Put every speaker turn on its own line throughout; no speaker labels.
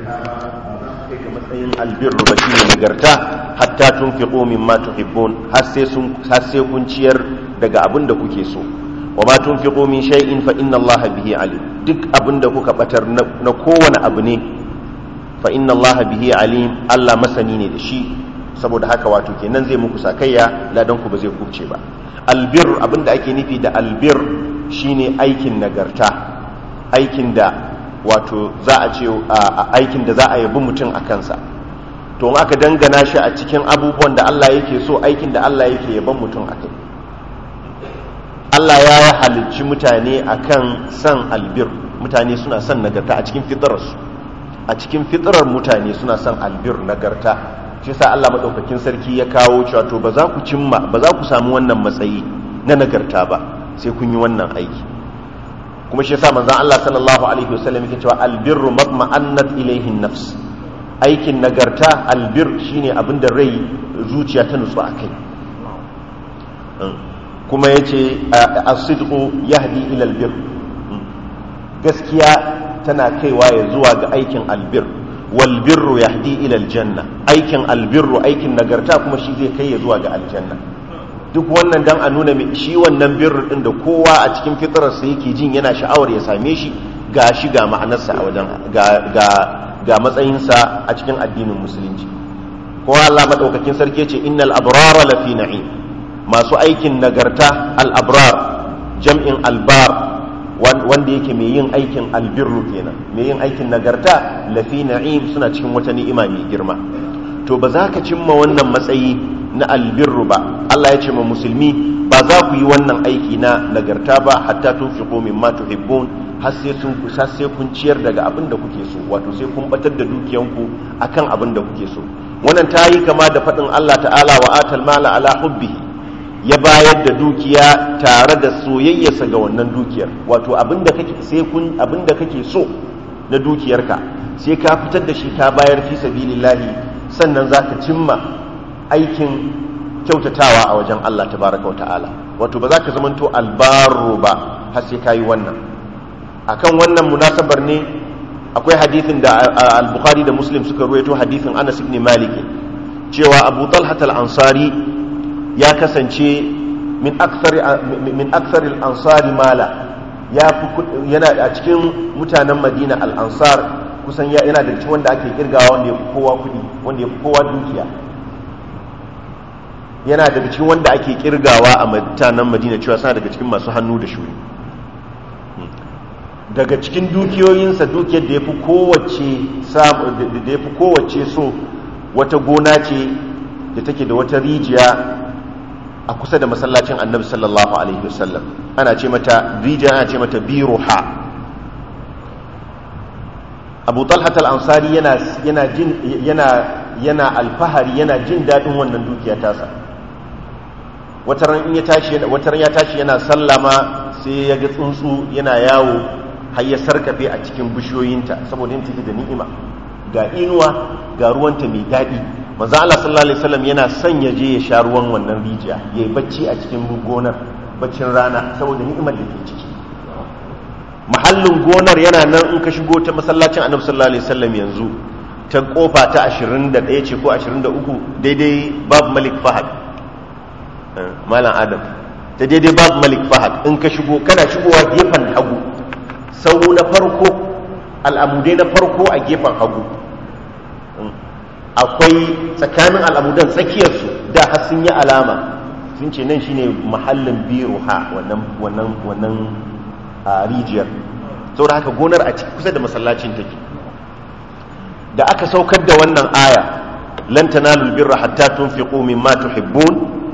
kai ga matsayin albirru ba shine nagarta hatta tunfiqu mimma tuhibbun har sai kun ciyar daga abin da kuke so. Wa ma tunfiqu min shay'in fa inna Allaha bihi alim. Duk abin da kuka batar na kowane abu ne fa inna Allaha bihi alim, Allah masani ne da shi, saboda haka wato kenan zai muku sakayya, ladan ku ba zai kubce ba. Albir, abin da ake nufi da albir shine aikin nagarta, aikin da wato za a ce aikin da za a yabi mutum a kansa. To in aka dangana shi a cikin abubuwan da Allah yake so, aikin da Allah yake yaban mutum a kai. Allah ya halicci mutane akan san albir, mutane suna son nagarta a cikin fitrarsu, a cikin fitrar mutane suna son albir, nagarta. Shi sa Allah madaukakin sarki ya kawo cewa to ba za ku samu wannan matsayi na nagarta ba sai kun yi wannan aiki. Kuma shi yasa manzon Allah sallallahu alaihi wasallam yake cewa albirru matma'annat ilayhi an-nafs. Aikin nagarta albir shine abinda rai zuciya ta nutsu akai. Kuma yace as-sidqu yahdi ila albir. Gaskiya tana kaiwa ya zuwa ga aikin albir. Wal birru yahdi ila aljanna. Aikin albirru, aikin nagarta kuma shi zai kai ya zuwa ga aljanna. Duk wannan dan a nuna shi wannan birru din da kowa a cikin fitrarsa yake jin yana sha'awar ya same shi, ga shi ga ma'anarsa a wajen ga matsayinsa a cikin addinin musulunci. Kuma Allah madaukakin sarki ce innal abrara lafi na'im. Masu aikin nagarta al-abrar jam'in albar, wanda yake mai yin aikin albirru kenan, mai yin aikin nagarta lafi na'im, suna cikin wata ni'ima mai girma. To ba za ka cimma wannan matsayi na albirru ba, Allah ya ce ma musulmi ba za ku yi wannan aiki na nagarta ba hatta tunfiqu mimma tuhibbun, har sai kun ciyar daga abin da kuke so, wato sai kun batar da dukiyanku akan abin da kuke so. Wannan ta yi kama da faɗin Allah ta'ala wa atal mala ala hubbihi, ya bayar da dukiya tare da soyayyarsa ga wannan dukiyar, wato abin da kake so na dukiyarka sai ka fitar da shi ka bayar fi sabilillahi, sannan za ka cimma aikin kyautatawa a wajen Allah tabaraka wa ta'ala. Wato ba za ka zamanto albaru ba har sai ka yi wannan. Akan wannan munasabar ne akwai hadithin da al-Bukhari da Muslim suka ruwaito, hadithin Anas ibn Malik cewa Abu Talha al-Ansari ya kasance min akthar al-ansari mala, yana a cikin mutanen Madina al-Ansar kusan yana da cikin wanda ake kirgawa wanda ya fi kowa kudi, wanda ya fi kowa dukiya. Yana daga cikin wanda ake kirgawa a mutanen Madina cewa suna daga cikin masu hannu da shuri. Daga cikin dukiyoyinsa, dukiyar da ya fi kowace so wata gona ce da take da wata rijiya a kusa da masallacin Annabi sallallahu alaihi wasallam. Ana ce mata rijiya, ana ce mata biruha. Abu Talha al-Ansari yana alfahari, yana jin dadin wannan dukiya tasa. Wataran ya tashi yana sallama sai ya ga tsuntsu yana yawo har ya sarkafe a cikin bishiyoyinta, saboda yin take da ni'ima, ga inuwa ga ruwanta mai daɗi. Manzo Allah sallallahu alaihi wasallam yana son ya je ya sha ruwan wannan rijiya, yayi bacci a cikin gonar, baccin rana, saboda ni'imar da ke ciki. Mahallin gonar yana nan in ka shigo ta masallacin Annabi sallallahu alaihi wasallam yanzu ta kofa ta 21 ce ko 23 daidai babu Malik Fahad, Malam Adam, ta daidai babu Malik Fahad. In ka shigo, kana shigowa gefen hagu, sau na farko, al'amudai na farko a gefen hagu, akwai tsakanin al'amudan tsakiyarsu da har sun yi alama, sun ce nan shine mahallin biruha, wannan rijiyar. Saboda haka gonar a ciki kusa da masallacin take. Da aka saukar da wannan aya lan tanalul birra hatta tunfiqu mimma tuhibbun,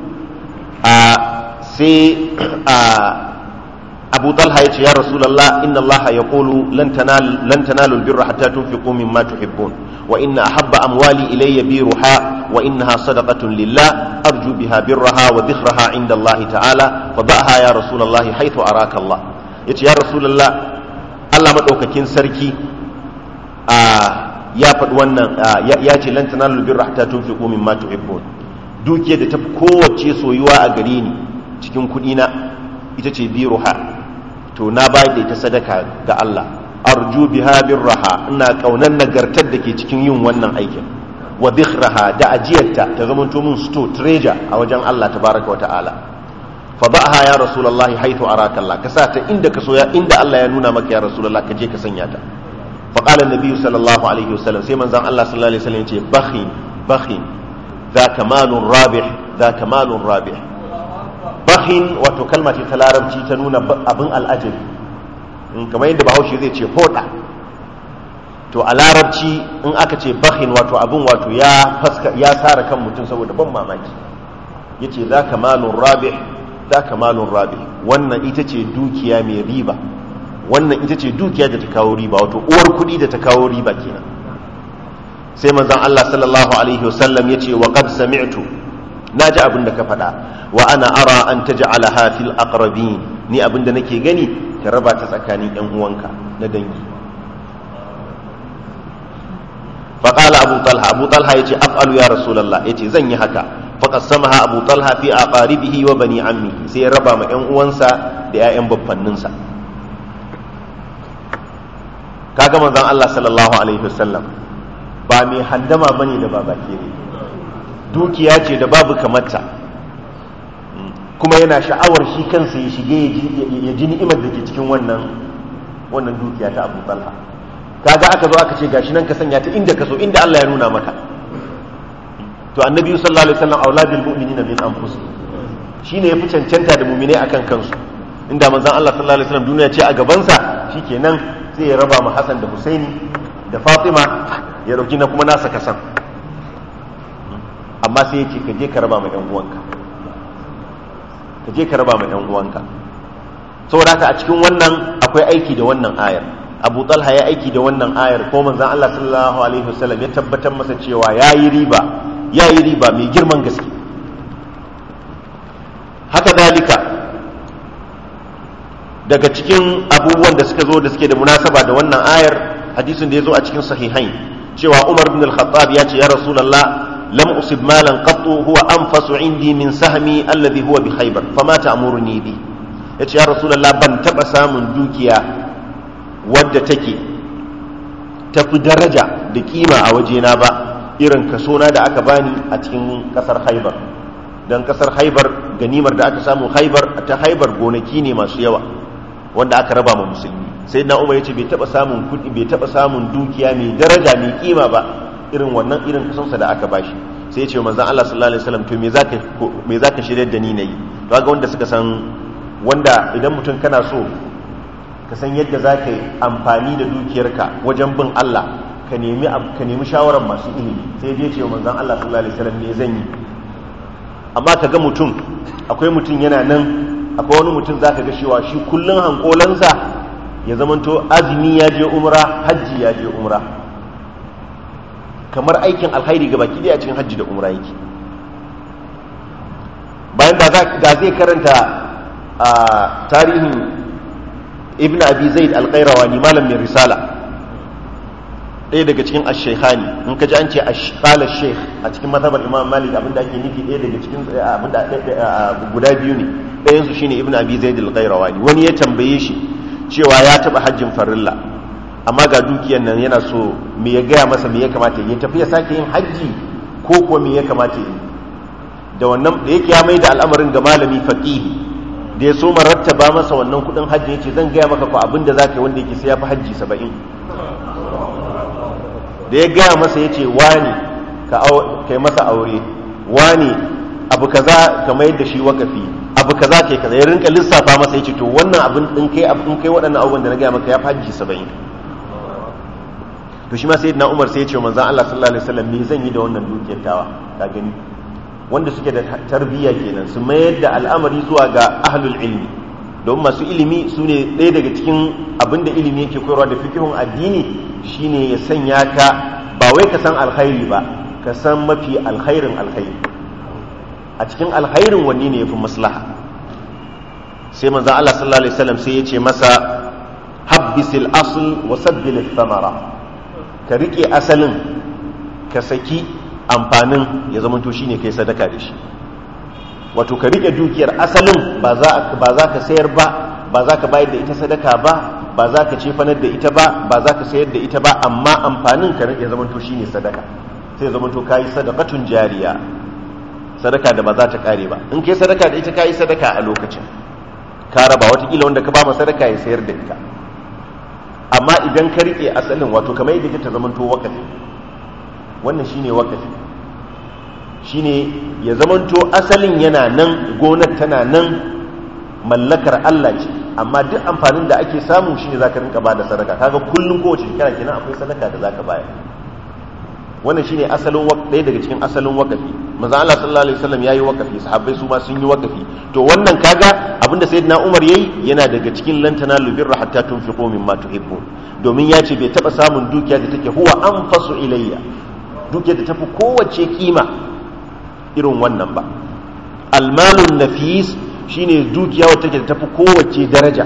sai Abu Talha yace ya Rasulullah inna Allah yaqulu lan tanalul birra hatta tunfiqu mimma tuhibbun wa inna ahabba amwali ilayya biruha wa innaha sadaqatun lillah arju biha birraha wa dhikraha inda Allah ta'ala fadhaha ya Rasulullah haythu araka Allah. Yace ya Rasulullah, Allah madaukakin sarki ya faɗi wannan, ya ce lan tanalul birra hatta tunfiqu mimma tuhibbun. Dukiyar da ta fi kowace soyuwa a gare ni cikin kuɗi na ita ce biruha, to na bayar da ita sadaka ga Allah. arju biha birraha, ina kaunan nagartar da ke cikin yin wannan aikin, wa dhikhraha, da ajiyarta ta zamanto mun store treasure a wajen Allah tabaraka wa ta'ala. fa ba'aha ya rasulullah haythu araka Allah, ka sa ta inda ka so, ya inda Allah ya nuna maka ya rasulullah, ka je ka sanya ta. fa qala an-nabi sallallahu alaihi wasallam, sai manzon Allah sallallahu alaihi wasallam ya ce bakhin dhaka malun rabih, dhaka malun rabih. bakhin wato kalma ce ta larabci ta nuna abin al'ajabi, kamar yadda bahaushe zai ce hoda, to a larabci in aka ce bakhin wato abin wato ya tsara kan mutum saboda ban mamaki. yace zaka malun rabih, zaka malun rabih, wannan ita ce dukiya mai riba, wannan ita ce dukiya da ta kawo riba, wato uwar kudi da ta kawo riba kenan. sai manzon Allah sallallahu alaihi wasallam yace wa qad sami'tu, naji abin da ka faɗa, wa ana ara an taj'alaha fil aqrabin, ni abin da nake gani ka raba ta tsakanin yan uwanka na dangi. fa qala abu talha yace af'alu ya rasulullah, yace zan yi haka. fa qasamaha abu talha fi aqaribihi wa bani ammihi, sai ya raba ma yan uwansa da ƴaƴan baffanninsa. kaga manzon Allah sallallahu alaihi wasallam ba mai handama bane da babakere, dukiya ce da babu kamarta, kuma yana sha'awar shi kansa ya shige ya ji ni'imar da ke cikin wannan dukiya ta Abu Talha. kaga aka zo aka ce gashi nan ka sanya ta inda ka so, inda Allah ya nuna maka. to annabi sallallahu alaihi wasallam auladul mu'minina min anfusihim, shine yafi cancanta da mu'minai akan kansu. inda manzon Allah sallallahu alaihi wasallam duniya ce a gaban sa, shikenan sai ya raba mu Hassan da Husaini da Fatima, ya dauki na kuma nasa kasan. amma sai ya ce ka je ka raba ma ɗan uwanka, ka je ka raba ma ɗan uwanka. saboda haka a cikin wannan akwai aiki da wannan ayar. Abu Talha ya aiki da wannan ayar, ko manzon Allah sallallahu alaihi wasallam ya tabbatar masa cewa yayi riba mai girman gaske. haka dalika daga cikin abubuwan da suka zo da suke da munasaba da wannan ayar, hadisin da ya zo a cikin sahihain cewa Umar bin al-Khattab ya ce ya Rasulullah lam usib malan qattu huwa anfasu indi min sahmi alladhi huwa bi Khaybar, fama ta'muruni bi. yace ya Rasulullah ban taba samun dukiya wadda take tafi daraja da kima a wajena ba irin kasona da aka bani a cikin kasar Khaybar. dan kasar Khaybar, ganimar da aka samu Khaybar, ta Khaybar gonaki ne masu yawa wanda aka raba ma musulmi. sai na Umar yace bai taba samun kudi, bai taba samun dukiya mai daraja mai kima ba irin wannan, irin kasonsa da aka bashi. sai ya ce manzon Allah sallallahu alaihi wasallam, to me zaka shirye da ni nayi? to ga wanda suka san, wanda idan mutum kana so ka san yadda zaka yi amfani da dukiyarka wajen bin Allah, ka nemi shawarar masu ilimi. sai ya ce manzon Allah sallallahu alaihi wasallam, me zan yi? amma kaga mutum, akwai mutum yana nan, akwai wani mutum zaka ga cewa shi kullun hankolansa ya zamanto azumi ya je umra, hajji ya je umra, kamar aikin alkhairi ga baki daya cikin hajji da umra yake. bayan da zai karanta a tarihin ibn abi zaid al-qayrawani, malam mai risala, ɗaya daga cikin ash-shaykhani. in ka ji an ce qala shaykh a cikin mazhabar imam malik, abinda ake nufi ɗaya daga cikin abinda guda biyu ne. ɗayan su shine ibn abi zaid al-qayrawani. wani ya tambaye shi cewa ya taba hajjin farilla, amma ga dukiyar nan yana so me ya gaya masa me ya kamata ya tafi ya sake yin hajji ko kuwa me ya kamata yi. da wannan da yake ya mai da al'amarin ga malami faqihi, da ya so marattaba masa wannan kudin hajji, yace zan gaya maka ko abinda zaka yi wanda yake sai ya fi hajji 70. da ya gaya masa yace wani kai masa aure, wani abu kaza ka mai da shi wakafi, abu kaza kai kaza, ya rinka lissafa masa yace to wannan abin din kai waɗannan abubuwan da na gaya maka ya fi hajji 70. to shi ma sayyidina Umar sai ya ce manzon Allah sallallahu alaihi wasallam, me zan yi da wannan dukiyar tawa? ka gani wanda suke da tarbiyya kenan, su mayar da al'amari zuwa ga ahlul ilmi. don masu ilimi su ne ɗaya daga cikin abinda ilimi yake koyarwa da fikihun addini, shine ya sanya ka ba wai ka san alkhairi ba, ka san mafi alkhairin alkhairi. a cikin alkhairin wanne ne yafi maslaha? sai manzon Allah sallallahu alaihi wasallam sai ya ce masa habbisil asl wa sabbil thamara, ka rike asalin, ka saki amfanin, ya zama to shine kai sadaka da shi. wato ka rike dukiyar asalin, ba za ka sayar ba, ba za ka bayar da ita sadaka ba, ba za ka cefanar da ita ba ba za ka sayar da ita ba, amma amfanin ka ya zamanto shine sadaka, sai zamanto kayi sadaqatun jariya, sadaka da ba za ta kare ba. In kai sadaka da ita kayi sadaka a lokacin ka raba, watakila wanda ka ba ma sadaka ya sayar da ita. Amma idan ka rike asalin, wato kamar yadda ta zamanto wakafi, wannan shine wakafi, shine ya zamanto asalin yana nan, gonar tana nan, mallakar Allah ce, amma duk amfanin da ake samu shine zaka rinka bada sadaka. Kaga kullun kowace shekara kenan akwai sadaka da zaka bayar. Wannan shine asalin ɗaya daga cikin asalin wakafi. Manzo Allah sallallahu alaihi wasallam yayi wakafi, sahabbai su ma sun yi wakafi. To wannan kaga abinda sayyidina Umar yayi yana daga cikin lan tanalu birra hatta tunfiqu mimma tuhibbun, domin ya ce bai taba samun dukiya da take huwa anfasu ilayya, dukiya da tafi kowace kima irin wannan ba. Almalun nafis shine dukiya wacce take tafi kowace daraja.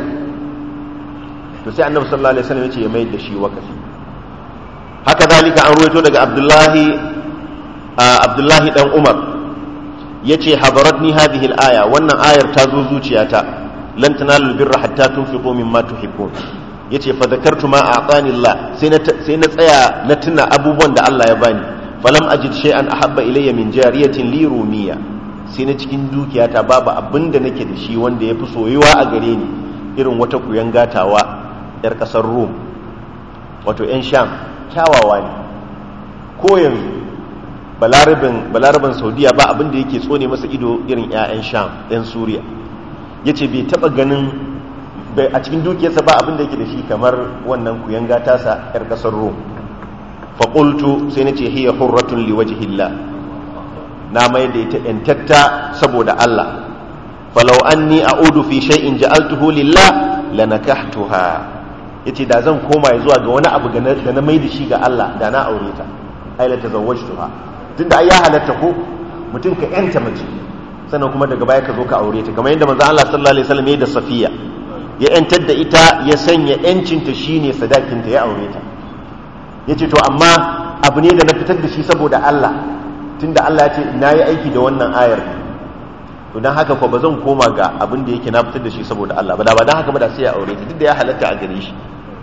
To sai annabi sallallahu alaihi wasallam ya ce ya mai da shi wakafi. Haka zalika an ruwaito daga Abdullahi dan Umar yace hadaratni hadhihi al-aya, wannan ayar ta zo zuciyata, lan tanalul birra hatta tunfiqu mimma tuhibbun. Yace fa zakartu ma a'tani Allah, sai na tsaya na tuna abubuwan da Allah ya bani. Falam ajid shay'an ahabba ilayya min jariyatin li rumiya, sai na cikin dukiyata babu abinda nake da shi wanda yafi soyuwa a gare ni irin wata kuyangatawa yar kasar Rum, wato yan Sham, kyawawa ne. Ko yanzu balaraban Saudiya ba abinda yake tsone masa ido irin 'ya'yan Sham, 'yan Suriya. Yace bai taba ganin a cikin dukiyarsa ba abinda yake da shi kamar wannan kuyanga tasa yar kasar Rum. Fa qultu, sai nace hiya hurratun liwajhillah, na mai da ita yantatta saboda Allah. Falau anni a'udu fi shay'in ja'altuhu lillah lanakahtuha, yace da zan koma zuwa ga wani abu da na mai da shi ga Allah da na aure ta, ai la tazawwajtuha. Tunda ai ya halatta ko mutum ka yanta mace sannan kuma daga baya ka zo ka aure ta, kamar yadda manzo Allah sallallahu alaihi wasallam ya da Safiya, ya yantar da ita, ya sanya yancin ta shine sadakin ta, ya aure ta. Yace to amma abu ne da na fitar da shi saboda Allah, tunda Allah ya ce na yi aiki da wannan ayar, to dan haka ko ba zan koma ga abin da yake na fitar da shi saboda Allah ba, da ba dan haka ba da sai ya aure ta, duk da ya halatta a gare shi.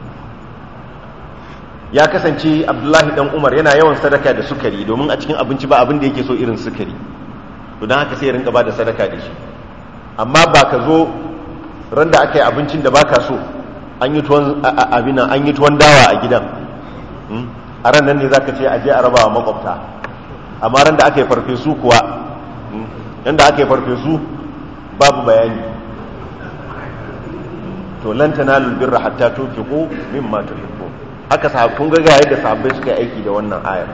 Ya kasance Abdullahi dan Umar yana yawan sadaka da sukari, domin a cikin abinci ba abin da yake so irin sukari, to dan haka sai ya rinka bada sadaka da shi. Amma ba ka zo ran da aka yi abincin da baka so, an yi tuwon dawa a gidan, a ran nan ne zaka ce aje a rabawa makwabta. Amma ran da aka yi farfesu kuwa, yanda aka yi farfesu babu bayani. To lan tanalul birra hatta tunfiqu mimma tuhibbun. Haka kun ga yadda sahabbai suka yi aiki da wannan ayar.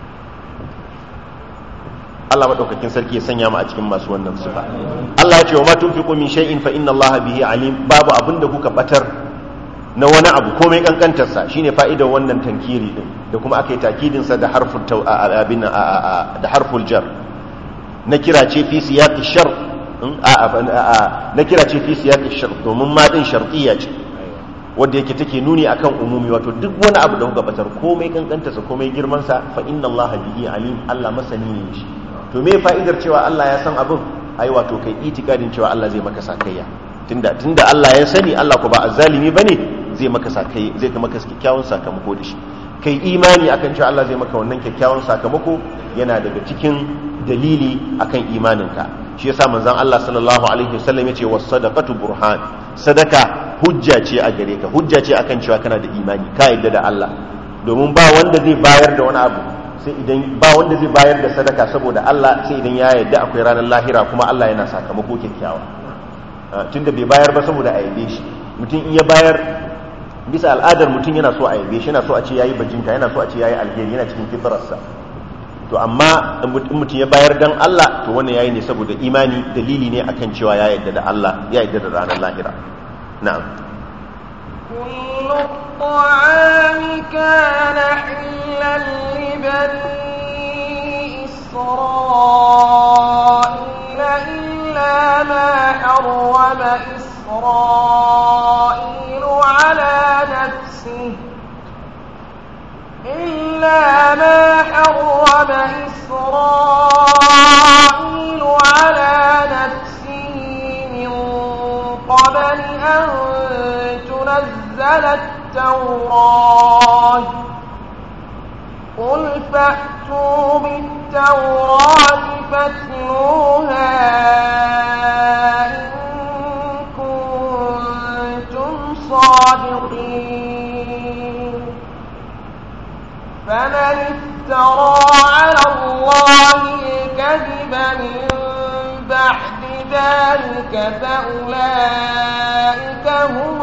Allah madaukakin sarki ya sanya mu a cikin masu wannan sifa. Allah ya ce wa ma tunfiqu min shay'in fa inna Allah bihi alim, babu abinda kuka batar na wani abu komai kankantar sa, shine fa'idar wannan tankiri din, da kuma aka yi takidin sa da harful da harful jar. Na kira ce fi siyaqi shar, na kira ce fi siyaqi shar, domin ma din shartiyya ce wanda yake take nuni akan umumi, wato duk wani abu da kuka batar komai kankanta sa komai girman sa, fa inna Allah bihi alim, Allah masani ne shi. To me fa'idar cewa Allah ya san abin? Ai wato kai itikadin cewa Allah zai maka sakayya, tunda Allah ya sani, Allah ko ba azzalimi bane, zai maka sakayya, zai maka kyakkyawan sakamako da shi. Kai imani akan cewa Allah zai maka wannan kyakkyawan sakamako yana daga cikin dalili akan imaninka. Shi yasa manzon Allah sallallahu alaihi wasallam yace was-sadaqatu burhan, sadaka hujja ce a gare ka, hujja ce akan cewa kana da imani, ka yadda da Allah. Domin ba wanda zai bayar da wani abu sai idan ba wanda zai bayar da sadaka saboda Allah sai idan ya yadda akwai ranar lahira kuma Allah yana sakamako kyakkyawa. Tunda bai bayar ba saboda a yabe shi, mutum in ya bayar bisa al'adar mutum yana so a yabe shi, yana so a ce yayi bajinta, yana so a ce yayi alheri, yana cikin fitrarsa. To amma in mutum ya bayar dan Allah, to wannan yayi ne saboda imani, dalili ne akan cewa ya yadda da Allah, ya yadda da ranar lahira. Na'am.
كل الطعام كان حلا لبني إسرائيل إلا ما حرم إسرائيل على نفسه من قبل أن تنزل التوراة قل فأتوا بالتوراة فاتلوها إن كنتم صادقين فمن افترى على الله الكذب من بعد ذلك فأولئك هم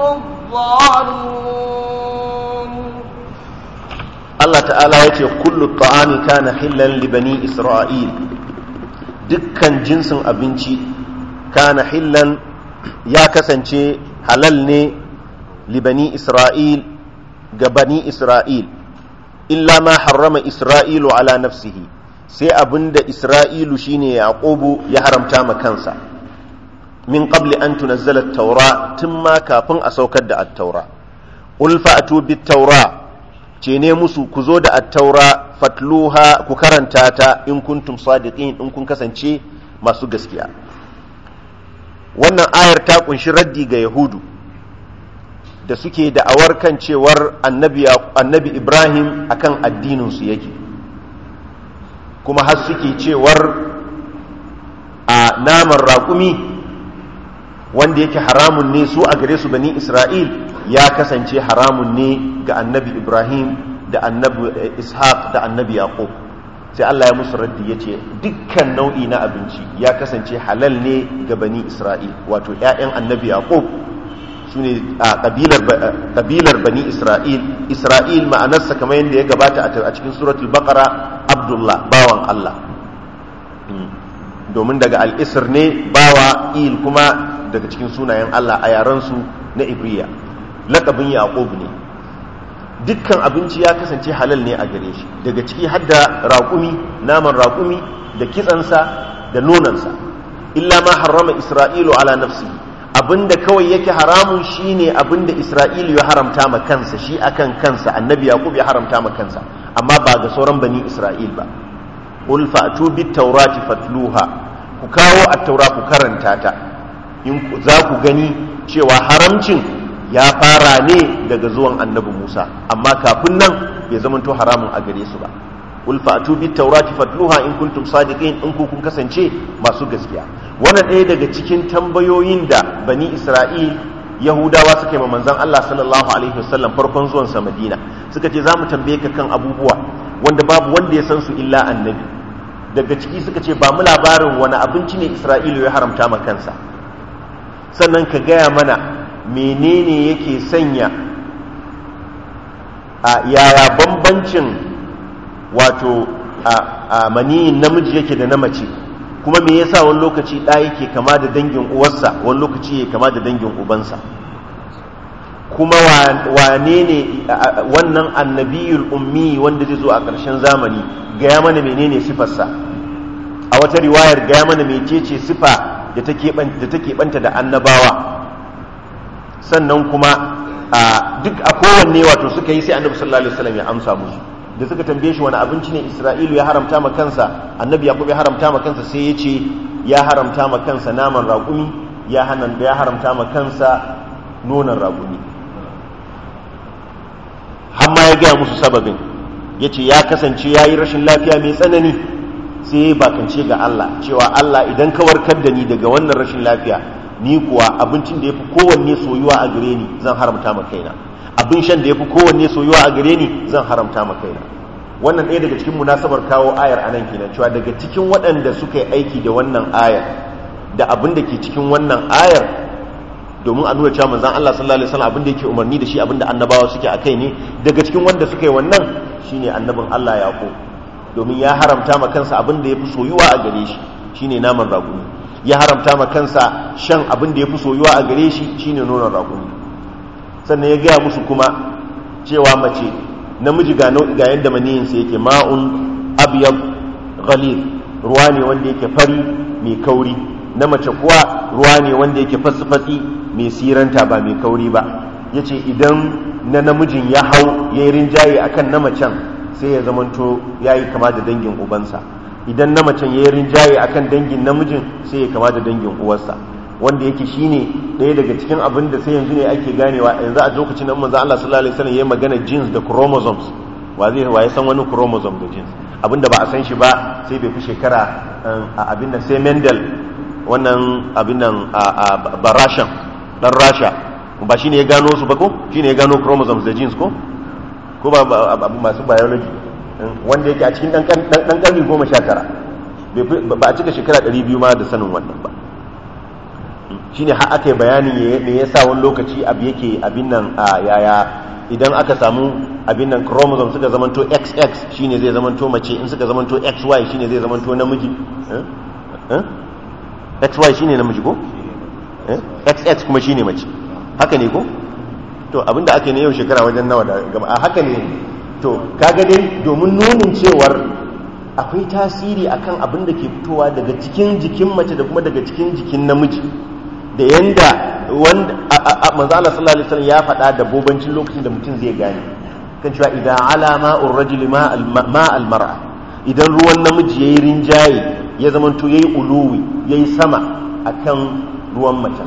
الظالمون.
Allah ta'ala ya ce kullu ta'ami kana hillan li bani isra'il, dukkan jinsin abinci kana hillan ya kasance halal ne li bani isra'il ga bani isra'il illa ma harrama isra'ilu ala nafsihi, sai abinda isra'ilu shine yaqubu ya haramta ma kansa min qabli an tunazzala at-taura, tun ma kafin a saukar da at-taura. Qul fa'tu bit-taura, ce ne musu ku zo da at-taura fatluha, ku karanta ta in kuntum sadiqin, in kun kasance masu gaskiya. Wannan ayar ta kunshi raddi ga yahudu da suke da'awar kan cewar annabi Ibrahim akan addinin su yake, kuma har suke cewar a naman raƙumi wanda yake haramun ne su a gare su bani Isra'il ya kasance haramun ne ga annabi Ibrahim da annabi Ishaq da annabi Yaqub. Sai Allah ya musu raddi ya ce dukkan nau'i na abinci ya kasance halal ne ga bani Isra'il, wato ‘ya'yan annabi Yaqub su ne a ƙabilar bani Isra'il. Isra'il ma'anarsa kamar yadda ya gabata a cikin suratul Baqara, Abdullah, bawan Allah, domin daga al'isir ne, bawa, il kuma daga cikin sunayen Allah a yarensu na Ibriya, laƙabin Yaqub ne. Dukkan abinci ya kasance halal ne a gare shi, daga ciki hadda raƙumi, naman raƙumi da kitsansa da nonansa, illa ma harrama Isra'ilu ala nafsi, abinda kawai yake haramun shine abinda Isra'ilu ya haramta ma kansa, shi akan kansa, annabi Yaqub ya haramta ma kansa, amma ba ga sauran bani Isra'il ba. Qul fa'tu bit-taurati fatluha, ku kawo at-taura ku karanta ta, in za ku gani cewa haramcin ya fara ne daga zuwan annabi Musa, amma kafin nan bai zamanto haramun a gare su ba. Qul fa'tu bit-taurati fatluha in kuntum sadiqin, in kun kasance masu gaskiya. Wannan ɗaya daga cikin tambayoyin da bani Isra'il Yahudawa suka yi ma manzon Allah sallallahu alaihi wasallam farkon zuwan sa Madina, suka ce za mu tambaye ka kan abubuwa wanda babu wanda ya san su illa annabi. Daga ciki suka ce ba mu labarin wani abinci ne Isra'ilu ya haramta ma kansa, sannan ka gaya mana menene yake sanya yaya bambancin wato a maniyin namiji yake da na mace, kuma me yasa wani lokaci ɗa yake kama da dangin uwarsa, wani lokaci yake kama da dangin ubansa, kuma wane ne wannan annabiyul ummi wanda zai zo a ƙarshen zamani, gaya mana menene sifarsa. A wata riwayar gaya mana mecece sifa da take banta da annabawa. Sannan kuma duk a kowanne wato suka yi sai annabi sallallahu alaihi wasallam ya amsa musu. Da suka tambaye shi wani abinci ne Isra'ilu ya haramta ma kansa, annabi Yaqub ya haramta ma kansa, sai ya ce ya haramta ma kansa naman raƙumi, ya haramta ma kansa nonon raƙumi. Hamma ya gaya musu sababin, ya ce ya kasance ya yi rashin lafiya mai tsanani, sai ya bakance ga Allah cewa Allah idan ka warkar da ni daga wannan rashin lafiya, ni kuwa abincin da ya fi kowanne soyuwa a gare ni zan haramta ma kaina, abin shan da ya fi kowanne soyuwa a gare ni zan haramta ma kaina. Wannan ɗaya daga cikin munasabar kawo ayar a nan kenan, cewa daga cikin waɗanda suka yi aiki da wannan ayar da abin da ke cikin wannan ayar, domin a nuna cewa manzon Allah sallallahu alaihi wasallam abin da yake umarni da shi, abin da annabawa suke a kai ne, daga cikin wanda suka yi wannan shine annabin Allah Yaqub, domin ya haramta ma kansa abin da ya fi soyuwa a gare shi shine naman raƙumi, ya haramta ma kansa shan abin da ya fi soyuwa a gare shi shine nonon raƙumi. Sannan ya gaya musu kuma cewa mace namiji ga yadda maniyinsa yake ma'un abyad ghalid, ruwa ne wanda yake fari mai kauri, na mace kuwa ruwa ne wanda yake fasfatsi mai siranta ba mai kauri ba. yace idan na namijin ya hau yayin rinjaye akan na macen sai ya zamanto yayi kama da dangin ubansa, idan na macen yayin rinjaye akan dangin namijin sai ya kama da dangin uwarsa. wanda yake shine ɗaya daga cikin abin da sai yanzu ne ake ganewa yanzu a lokacin da manzo Allah sallallahu alaihi wasallam yayin magana genes da chromosomes wa ya san wani chromosome da genes abinda ba a san shi ba sai bai fi shekara abin nan sai Mendel wannan abin nan ba Rasha dan Rasha ba shine ya gano su ba ko shine ya gano chromosomes da genes ko ba masu biology wanda yake a cikin dan karni 19 ba a cika shekara 200 ma da sanin wannan ba shine har aka yi bayani me yasa wani lokaci abu yake abin nan yaya idan aka samu abin nan chromosome suka zamanto XX shine zai zamanto mace in suka zamanto XY shine zai zamanto namiji XY shine namiji ko XX kuma shine mace haka ne ko to abinda ake ne yau shekara wajen nawa da gama a haka ne to kaga dai domin nunin cewar akwai tasiri akan abin da ke fitowa daga cikin jikin mace da kuma daga cikin jikin namiji da yanda wanda manzo Allah sallallahu alaihi wasallam ya faɗa da bobancin lokacin da mutum zai gane kan cewa idan alama urrajul ma al mar'a idan ruwan namiji yayi rinjaye ya zamanto yayi uluwi yayi sama akan ruwan mace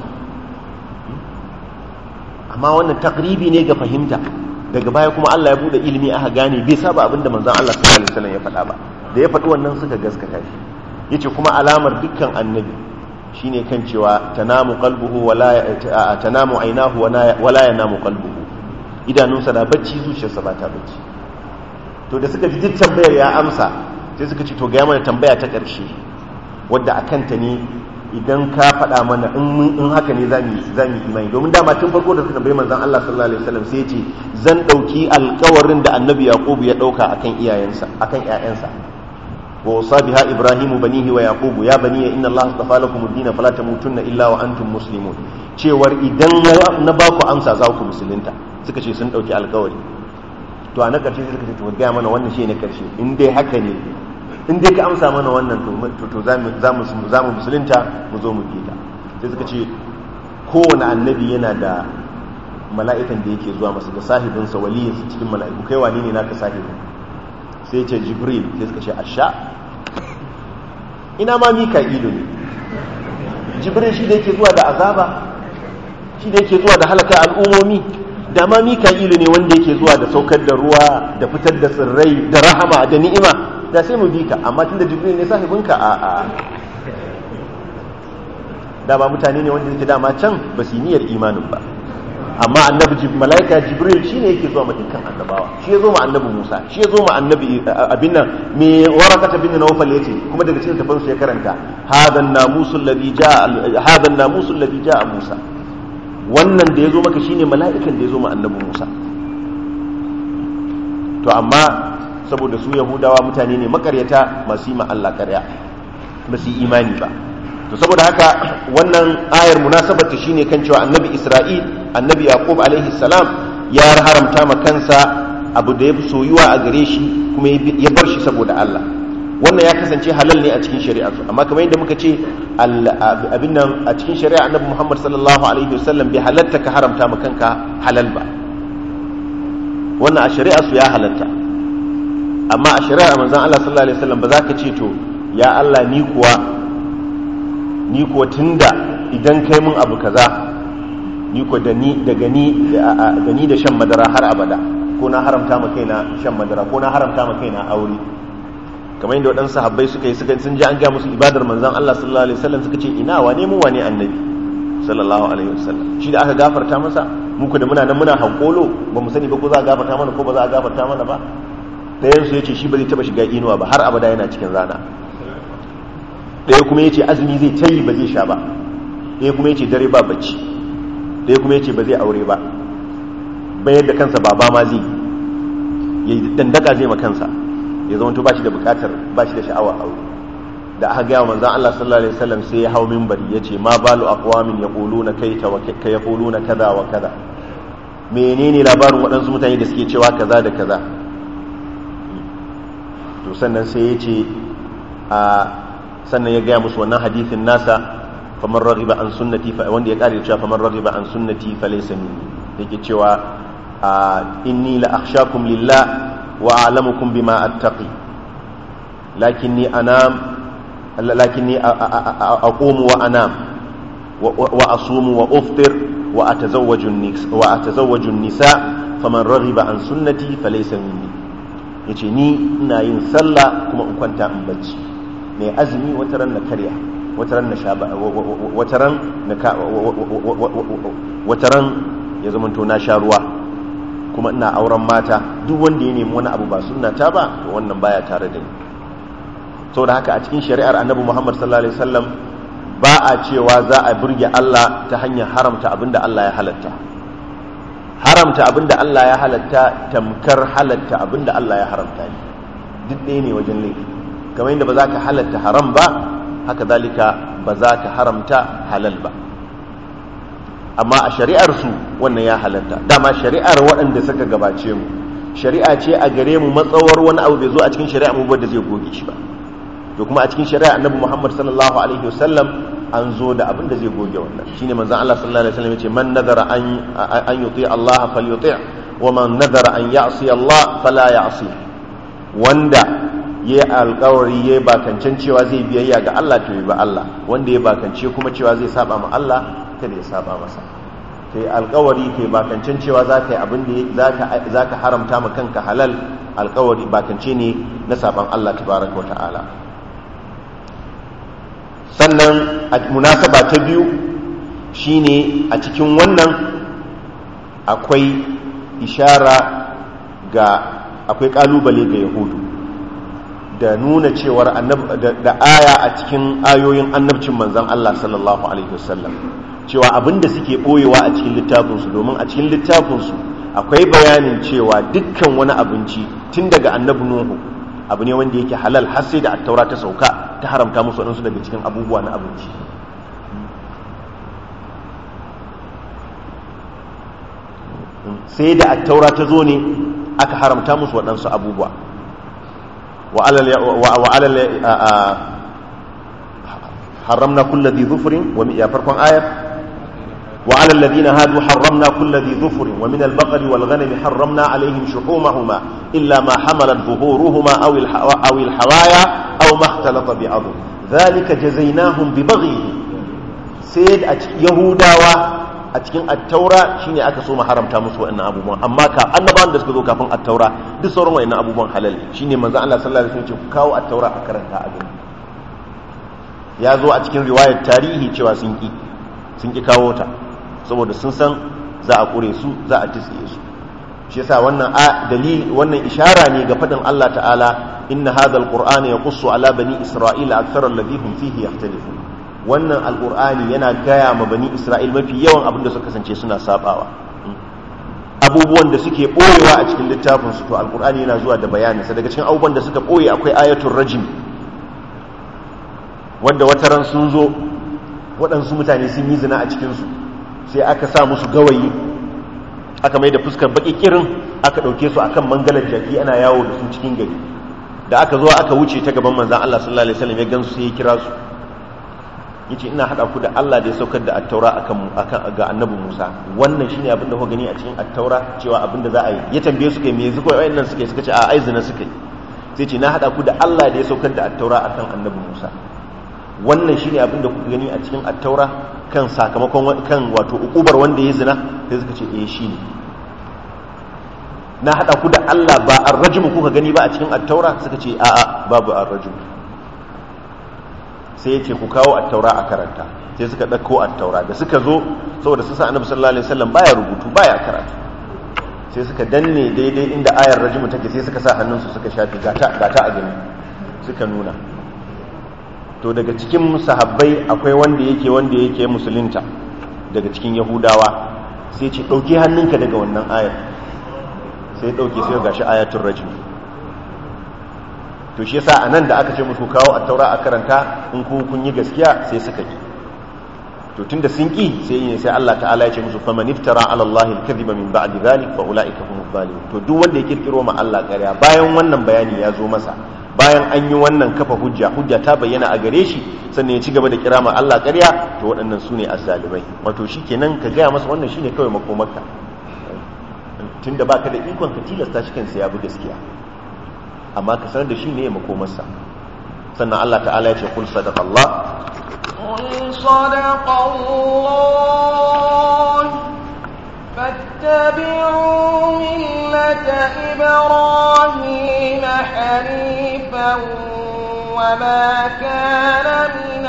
amma wannan takribi ne ga fahimta daga baya kuma Allah ya bude ilimi aka gane bai saba abinda manzon Allah sallallahu alaihi wasallam ya faɗa ba da ya faɗi wannan suka gaskata shi yace kuma alamar dukkan annabi shine kan cewa tanamu qalbuhu tanamu aynahu wala yanamu qalbuhu idanunsa na bacci zuciyarsa ba ta bacci to da suka ji tambayar ya amsa sai suka ce to ga mana tambaya ta ƙarshe wadda akan ta ne idan ka faɗa mana in haka ne za mu imani domin dama tun farko da suka bai manzon Allah sallallahu alaihi wasallam sai ya ce zan dauki alƙawarin da annabi yaqub ya dauka akan iyayensa akan ƴaƴansa wa wasabiha ibrahimu banihi wa yaqub ya bani inna allaha astafa lakum ad-din fala tamutunna illa wa antum muslimun cewar idan na ba ku amsa za ku musulunta suka ce sun dauki alƙawari to a na ƙarshe suka ce to ga mana wannan shi ne ƙarshe in dai haka ne in dai ka amsa mana wannan to za mu musulunta mu zo mu bi ta sai suka ce kowane annabi yana da mala'ikan da yake zuwa masa da sahibinsa waliyinsa cikin mala'iku kai wani ne naka sahibin sai ce jibril sai suka ce asha ina ma mika'ilu ne jibril shi da yake zuwa da azaba shi da yake zuwa da halaka al'umomi da ma mika'ilu ne wanda yake zuwa da saukar da ruwa da fitar da tsirrai da rahama da ni'ima da sai mu bi ka amma tunda jibril ne sahibinka a da ba mutane ne wanda yake dama can ba su niyyar imanin ba amma annabi malaika jibril shine yake zuwa ma dukkan annabawa shi ya zo ma annabi musa shi ya zo ma annabi abin nan me warakata bin nawfal yace kuma daga cikin tafan su ya karanta hadan namusul ladhi jaa musa wannan da ya zo maka shine mala'ikan da ya zo ma annabi musa to amma saboda su yahudawa mutane ne makaryata masu yi ma Allah karya ba su imani ba to saboda haka wannan ayar munasabarta shine kan cewa annabi Isra'il annabi Yaqub alaihi salam ya haramta ma kansa abu da yafi soyuwa a gare shi kuma ya bar shi saboda Allah wannan ya kasance halal ne a cikin shari'a su amma kamar yadda muka ce abin nan a cikin shari'a annabi Muhammad sallallahu alaihi wasallam bai halatta ka haramta ma kanka halal ba wannan a shari'a su ya halatta amma a shari'a manzon Allah sallallahu alaihi wasallam ba za ka ce to ya Allah ni kuwa tunda idan kai mun abu kaza ni ko da ni da shan madara har abada ko na haramta ma kaina shan madara ko na haramta ma kaina aure kamar yadda waɗansu sahabbai suka sun ji an ga musu ibadar manzon Allah sallallahu alaihi wasallam suka ce ina wane mu wane annabi sallallahu alaihi wasallam shi da aka gafarta masa mu ko da muna nan muna hankolo ba mu sani ba ko za a gafarta mana ko ba za a gafarta mana ba ɗayan su yace shi ba zai taba shiga inuwa ba har abada yana cikin rana ɗaya kuma yace azumi zai tayi ba zai sha ba ɗaya kuma yace dare ba bacci ɗaya kuma yace ba zai aure ba bayar da kansa baba ma zai yayi dandaka zai ma kansa ya zama to bashi da bukatar bashi da sha'awa aure da aka gaya manzon Allah sallallahu alaihi wasallam sai ya hawo minbari yace ma balu aqwamin yaquluna kaita wa yaquluna kaza wa kaza menene labarin waɗansu mutane da suke cewa kaza da kaza to sannan sai yace sannan ya gaya musu wannan hadithin nasa faman raghiba an sunnati wanda ya kare cewa faman raghiba an sunnati falaysa minni yake cewa inni la akhshakum lillah wa a'lamukum bima attaqi lakinni aqumu wa anam wa asumu wa uftir wa atazawwaju nisa faman raghiba an sunnati falaysa minni. yace ni ina yin sallah kuma in kwanta in bacci, mai azumi wataran na karya, wataran na shaba, wataran ya zamanto na sha ruwa, kuma ina auren mata. duk wanda ya nemi wani abu ba sunnata ba to wannan baya tare da ni. saboda haka a cikin shari'ar annabi Muhammad sallallahu alaihi wasallam ba a cewa za a burge Allah ta hanyar haramta abinda Allah ya halatta. Haramta abinda Allah ya halatta tamkar halatta abinda Allah ya haramta ne, duk ɗaya ne wajen laifi. kamar yadda ba za ka halatta haram ba, haka zalika ba za ka haramta halal ba. amma a shari'ar su wannan ya halatta. dama shari'ar waɗanda suka gabace mu shari'a ce a gare mu, matsawar wani abu bai zo a cikin shari'a mu ba da zai goge shi ba. to kuma a cikin shari'a annabi Muhammad sallallahu alaihi wasallam an zo da abin da zai goge wannan. shine manzon Allah sallallahu alaihi wasallam yace man nadara an yuti Allah falyuti wa man nadara an ya'si Allah fala ya'si. wanda yayi alƙawari yayi bakancan cewa zai biyayya ga Allah to yi ba Allah, wanda yayi bakance kuma cewa zai saba ma Allah kada ya saba masa. kai alƙawari kai bakancan cewa zaka yi abin da zaka haramta ma kanka halal, alƙawari bakance ne na saban Allah tabaraka wa ta'ala. sannan a munasaba ta biyu shine a cikin wannan akwai ishara ga akwai kalubale ga yahudu da nuna cewar da aya a cikin ayoyin annabcin manzon Allah sallallahu alaihi wasallam cewa abinda suke boyewa a cikin littafinsu, domin a cikin littafinsu akwai bayanin cewa dukkan wani abinci tun daga annabi Nuhu abu ne wanda yake halal, har sai da attaura ta sauka ta haramta musu waɗansu daga cikin abubuwa na abinci. sai da attaura ta zo ne aka haramta musu waɗansu abubuwa. haramna kulla dhi dhufrin wa ya farkon ayar وعلى الذين هادوا حرمنا كل ذي ظفر ومن البقر والغنم حرمنا عليهم شحومهما إلا ما حملت ظهورهما أو الحوايا أو ما اختلط بعظم ذلك جزيناهم ببغيهم. سيد يهودا أتكين التوراة شيني أكسو ما حرمتا مسوى إن أبو بان أما أنبان دسك ذو كافن التوراة دي صوروا إن أبو بان حلال شيني منزع الله صلى الله عليه وسلم كاو التوراة أكرنها أبن يازو أتكين رواية تاريخي شوى سنكي كاوتا saboda sun san za a kure su, za a tsiye su. shi yasa wannan dalili, wannan ishara ne ga fadin Allah ta'ala inna hadha alqur'ana yaqussu ala bani isra'ila akthara alladhi hum fihi yakhtalifun. wannan alqur'ani yana gaya ma bani isra'il mafi yawan abin da suka kasance suna sabawa, abubuwan da suke boyewa a cikin littafin su, to alqur'ani yana zuwa da bayanin sa. daga cikin abubuwan da suka boye akwai ayatul rajim, wanda wataran sun zo waɗansu mutane sun yi zina a cikin su, sai aka sa musu gawayi, aka mai da fuskar baki kirin, aka ɗauke su akan mangalar jaki ana yawo da su cikin gari. da aka zo aka wuce ta gaban manzan Allah sallallahu alaihi wasallam ya gansu sai ya kira su, yace ina hada ku da Allah da ya saukar da at-taura akan ga annabi Musa, wannan shine abin da kuka gani a cikin at-taura cewa abin da za a yi. ya tambaye su kai me yanzu kawai wayannan suka ce a aizina suka yi. sai ce na hada ku da Allah da ya saukar da at-taura akan annabi Musa, wannan shine abin da kuka gani a cikin at-taura kan sakamakon kan wato ukubar wanda ya zina. sai suka ce shine. na hada ku da Allah ba ar-rajm kuka gani ba a cikin at-taura? suka ce a'a babu ar-rajm. sai ya ce ku kawo at-taura a karanta. sai suka dauko at-taura, da suka zo saboda sun san annabi sallallahu alaihi wasallam baya rubutu baya karatu, sai suka danne daidai inda ayar rajm take, sai suka sa hannunsu suka shafi gata a gani suka nuna. to daga cikin sahabbai akwai wanda yake musulunta daga cikin yahudawa, sai ce dauke hannunka daga wannan ayar. sai dauke, sai gashi ayatul rajm. to shi yasa anan da aka ce musu kawo at-taura a karanta, in kun yi gaskiya sai suka yi. to tunda sun ki sai Allah ta'ala ya ce musu faman iftara ala Allah al-kadhiba min ba'di dhalik fa ulaika humuz zalimun. to duk wanda ya kirkiro ma Allah ƙarya bayan wannan bayani ya zo masa, bayan an yi wannan kafa hujja ta bayyana a gare shi, sannan ya ci gaba da kira ma Allah ƙarya, to waɗannan su ne azzalimai. wato shi kenan ka gaya masa wannan shi ne kawai makomarka, tunda baka da ikon ka tilasta shi kansa ya bi gaskiya, amma ka sanar da shi ne makomarsa. sannan Allah ta'ala ya ce kul sadaqallah
قل صدق الله فاتبعوا ملة إبراهيم حنيفا وما كان من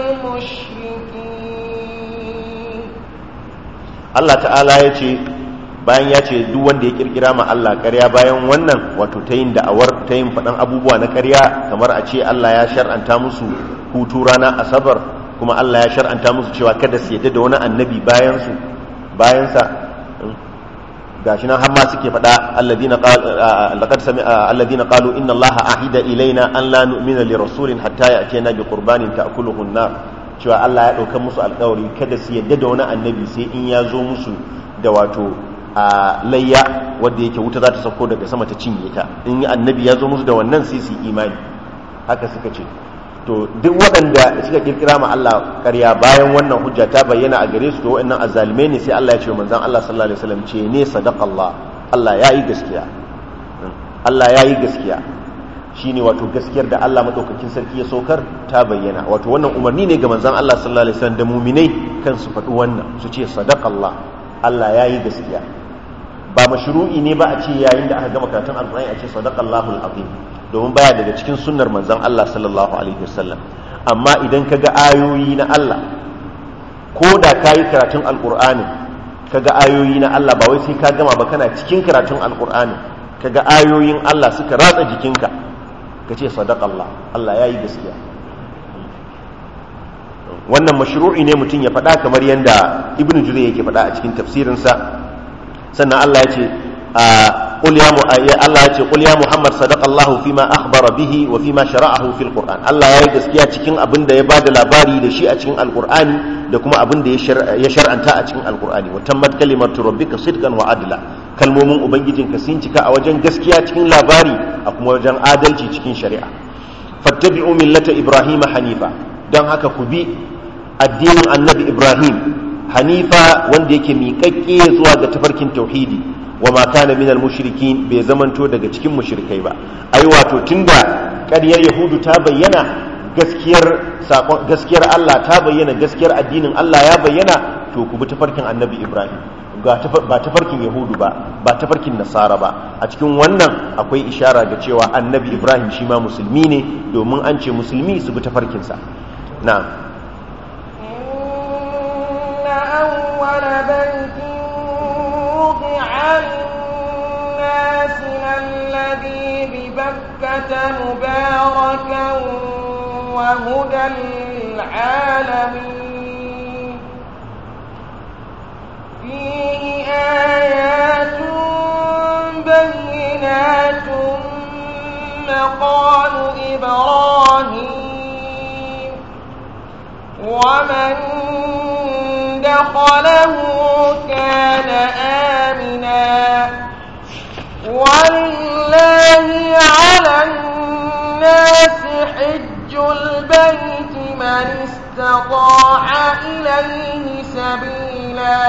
المشركين.
Allah ta'ala ya ce bayan ya ce duk wanda ya kirkira ma Allah ƙarya bayan wannan wato ta yin da'awar ta yin faɗan abubuwa na ƙarya kamar a ce Allah ya shar'anta musu hutu rana asabar kuma Allah ya shar'anta musu cewa kada su yadda da wani annabi bayansa gashi nan har ma suke faɗa alladhina qalu inna Allaha ahida ilaina an la nu'mina li rasulin hatta ya'tina bi qurbanin ta'kuluhu an-nar cewa Allah ya ɗauka musu alƙawari kada su yadda da wani annabi sai in ya zo musu da wato layya wadda yake wuta za ta sauko daga sama ta cinye ta in annabi ya zo musu da wannan sai su imani haka suka ce. To duk waɗanda suka kirkira ma Allah ƙarya bayan wannan hujja ta bayyana a gare su to waɗannan azzalimai ne sai Allah ya ce manzon Allah sallallahu alaihi wasallam ce ne sadaqallah Allah yayi gaskiya Allah yayi gaskiya shine wato gaskiyar da Allah madaukakin sarki ya saukar ta bayyana wato wannan umarni ne ga manzon Allah sallallahu alaihi wasallam da mu'minai kan su faɗi wannan su ce sadaqallah Allah yayi gaskiya ba mashru'i ne ba a ce yayin da aka gama karatun alqur'ani a ce sadaqallahu alazim domin baya daga cikin sunnar manzon Allah sallallahu alaihi wasallam amma idan kaga ayoyi na Allah ko da kayi karatun alqur'ani kaga ayoyi na Allah ba wai sai ka gama ba kana cikin karatun alqur'ani kaga ayoyin Allah suka ratsa jikinka kace sadaqallah Allah yayi gaskiya wannan mashru'i ne mutum ya faɗa kamar yanda ibnu jurayy yake faɗa a cikin tafsirinsa sannan Allah ya ce Allah ya ce qul ya Muhammad sadaqallahu fima akhbara bihi wa fima shara'ahu fil Qur'an Allah yayi gaskiya cikin abin da ya bada labari da shi a cikin Al-Qur'ani da kuma abin da ya shar'anta a cikin Al-Qur'ani wa tammat kalimatu rabbika sidqan wa adla kalmomin ubangijinka sun cika a wajen gaskiya cikin labari a kuma wajen adalci cikin shari'a fattabi'u millata ibrahima hanifa dan haka ku bi addinin annabi Ibrahim hanifa wanda yake miƙaƙƙe zuwa ga tafarkin tauhidi wa ma kana minal mushrikin bai zamanto daga cikin mushrikai ba ai wato tunda ƙaryar yahudu ta bayyana gaskiyar Allah ta bayyana gaskiyar addinin Allah ya bayyana to ku bi tafarkin annabi Ibrahim ba tafarkin yahudu ba tafarkin nasara ba a cikin wannan akwai ishara ga cewa annabi Ibrahim shi ma musulmi ne domin an ce musulmi su bi tafarkinsa na'am
أول بيت وضع للناس الذي ببكة مباركا وهدى للعالمين فيه آيات بينات مقام إبراهيم ومن دخله كان آمنا ولله على الناس حج البيت من استطاع إليه سبيلا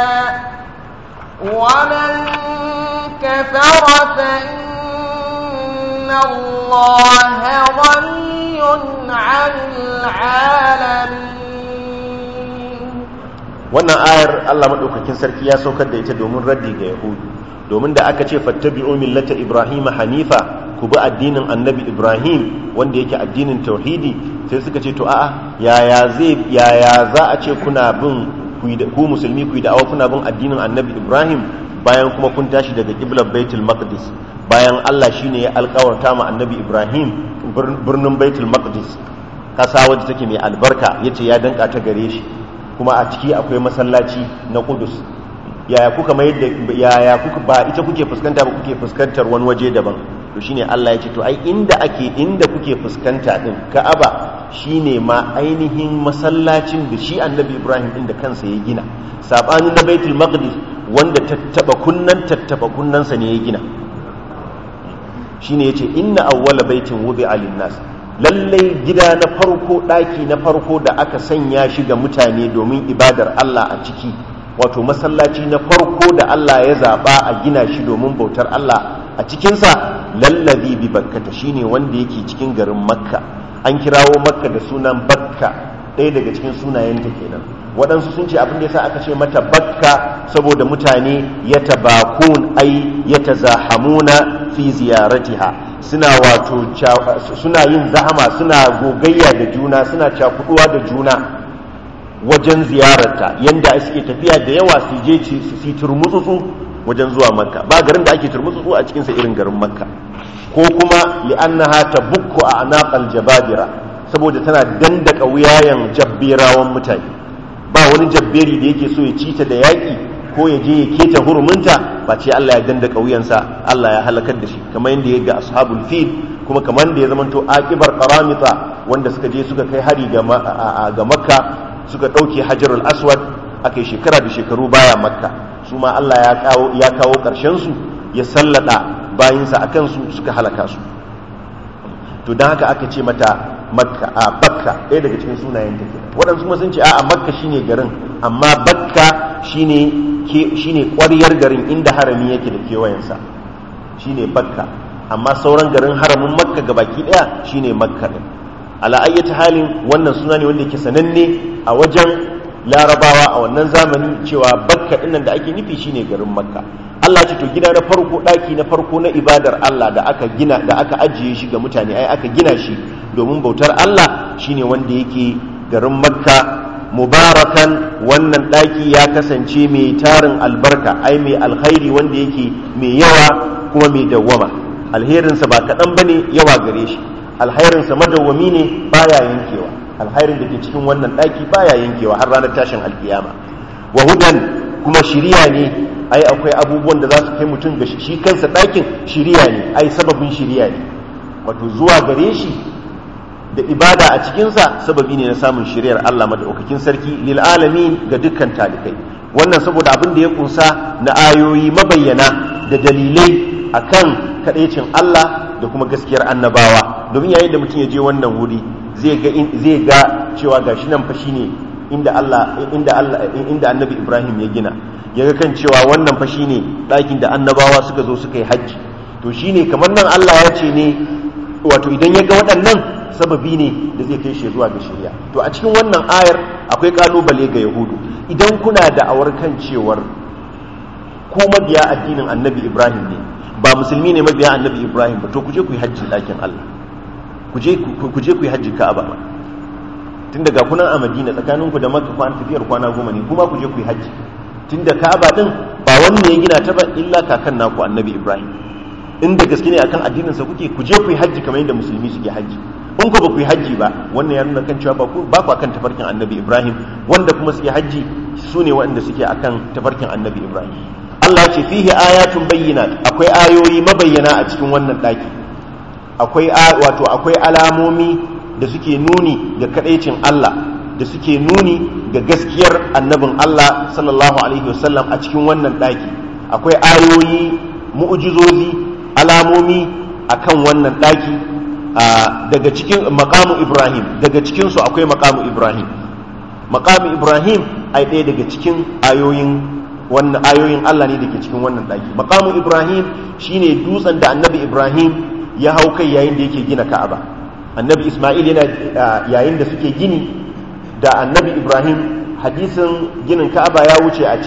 ومن كفر فإن الله غني عن العالمين.
wannan ayar Allah madaukakin sarki ya saukar da ita domin raddi ga yahudu domin da aka ce fattabi'u millata ibrahima hanifa ku bi addinin annabi ibrahim wanda yake addinin tauhidi sai suka ce to a'a yaya za a ce kuna bin ku musulmi ku da kuna bin addinin annabi ibrahim bayan kuma kun tashi daga qiblar baitul maqdis bayan Allah shine ya alƙawarta ma annabi ibrahim birnin baitul maqdis kasa wadda take mai albarka yace ya danka ta gare shi kuma a ciki akwai masallaci na Qudus yaya kuka ba ita kuke fuskanta ba kuke fuskantar wani waje daban to shine Allah ya ce to ai inda kuke fuskanta din Ka'aba shine ma ainihin masallacin da shi Annabi Ibrahim din da kansa ya gina sabanin na Baitul Maqdis wanda tattaba kunnansa ne ya gina shine yace inna awwala baitin wudi'a lin-nas lallai gida na farko daki na farko da aka sanya shi ga mutane domin ibadar Allah a ciki wato masallaci na farko da Allah ya zaba a gina shi domin bautar Allah a cikinsa lallazi bi bakkata shine wanda yake cikin garin makka an kirawo makka da sunan bakka ɗaya daga cikin sunayenta kenan. Waɗansu sun ce abin da yasa aka ce mata bakka saboda mutane ya tabakun ai ya tazahamuna fi ziyaratiha, suna wato suna yin zahama, suna gogayya da juna, suna cakuduwa da juna wajen ziyararta, yanda suke tafiya da yawa su je su turmutsutsu wajen zuwa makka. Ba garin da ake turmutsutsu a cikinsa irin garin makka. Ko kuma li'annaha tabukku a anaqal jababira, saboda tana dandaka wuyayen jabberawan mutane. Ba wani jabberi da yake so ya cita da yaƙi ko ya je ya keta hurumunta ba ce Allah ya dandaka wuyansa, Allah ya halakar da shi, kamar yadda ya ga ashabul fil, kuma kamar da ya zamanto aqibar qaramita wanda suka je suka kai hari ga makka, suka ɗauke hajarul aswad, aka yi shekara da shekaru baya makka. Su ma Allah ya kawo ƙarshen su, ya sallada bayinsa a kansu, suka halaka su. To don haka aka ce mata makka a bakka, ɗaya daga cikin sunayen take. Waɗansu kuma sun ce a makka shine garin, amma bakka shine ƙwaryar garin inda harami yake da kewayensa, shine bakka. Amma sauran garin haramin makka gabaki ɗaya shine makka ɗin. Ala ayyata halin wannan suna ne wanda yake sananne a wajen larabawa a wannan zamani, cewa bakka ɗinnan da ake nufi shine garin makka. Allah ce to gida na farko, ɗaki na farko na ibadar Allah da aka gina, da aka ajiye shi ga mutane, ai aka gina shi domin bautar Allah, shine wanda yake garin makka. Mubarakan, wannan ɗaki ya kasance mai tarin albarka, ai mai alkhairi wanda yake mai yawa kuma mai dawwama. Alherinsa ba kaɗan bane, yawa gare shi. Alherinsa madawwami ne, baya yankewa. Alherin da ke cikin wannan ɗaki baya yankewa har ranar tashin alkiyama. Wa hudan, kuma shiriya ne, ai akwai abubuwan da za su kai mutum ga shi kansa ɗakin shiriya ne, ai sababin shiriya ne, wato zuwa gare shi da ibada a cikinsa sababi ne na samun shiriyar Allah madaukakin sarki lil alamin, ga dukkan talikai. Wannan saboda abin da ya kunsa na ayoyi mabayyana da dalilai akan kadaicin Allah da kuma gaskiyar annabawa. Domin yayin da mutum ya je wannan wuri zai ga cewa gashi nan fa shine inda annabi Ibrahim ya gina, ya ga kan cewa wannan fa shine ɗakin da annabawa suka zo suka yi hajji. To shine kamar nan Allah ya ce ne, wato idan ya ga waɗannan sababi ne da zai kai shi zuwa ga shari'a. To a cikin wannan ayar akwai kalubale ga Yahudu. Idan kuna da awar kan cewar ku mabiya addinin annabi Ibrahim ne, ba musulmi ne mabiya annabi Ibrahim ba, to ku je ku yi hajji ɗakin Allah, ku je ku yi hajji Ka'aba ba. Tun daga kunan a Madina tsakaninku da Makka tafiyar kwana 10 ne, kuma ku je ku yi hajji. Tunda Ka'aba din ba wanne ya gina ta ba illa kakan naku annabi Ibrahim. Inda gaske ne akan addinin sa kuke, ku je ku yi hajji kamar yadda musulmi suke hajji. In ku ba ku yi hajji ba, wannan ya nuna kan cewa ba ku akan tafarkin annabi Ibrahim, wanda kuma suke hajji su ne waɗanda suke akan tafarkin annabi Ibrahim. Allah ce fihi ayatun bayyinat, akwai ayoyi mabayyana a cikin wannan daki. Akwai alamomi da suke nuni ga kadaicin Allah, da suke nuni ga gaskiyar annabin Allah sallallahu alaihi wasallam a cikin wannan daki. Akwai ayoyi, mu'jizozi, alamomi akan wannan daki. Daga cikin maqamu Ibrahim, daga cikin su akwai maqamu Ibrahim. Maqamu Ibrahim ai ɗaya daga cikin ayoyin Allah ne dake cikin wannan daki. Maqamu Ibrahim shine dutsen da annabi Ibrahim ya hau kai yayin da yake gina Ka'aba. Annabi Isma'il yana yayin da suke gini da annabi Ibrahim, hadisin ginin Ka'aba ya wuce a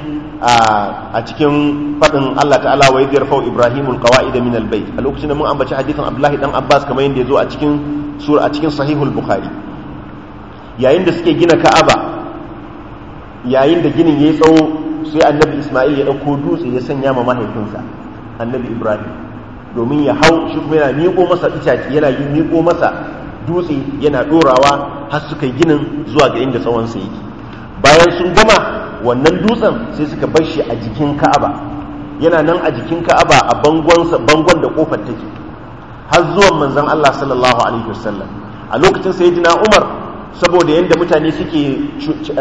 cikin fadin Allah ta'ala wa yadda yarfa'u Ibrahimul qawa'ida min al-bayt. A lokacin da mun ambaci hadisin Abdullahi dan Abbas kamar yadda yazo a cikin sahihul Bukhari, yayin da suke gina Ka'aba, yayin da ginin yayi tsawo, sai annabi Isma'il ya dauko dutse ya sanya ma mahaifinsa annabi Ibrahim domin ya hau, shi kuma yana miƙo masa itace, yana miƙo masa dutse, yana dorawa har suka yi ginin zuwa ga inda tsawon sa yake. Bayan sun gama wannan dutsen sai suka bar shi a jikin Ka'aba, yana nan a jikin Ka'aba a bangon da kofar take har zuwan manzon Allah sallallahu alaihi wasallam. A lokacin sayyidina Umar, saboda yadda mutane suke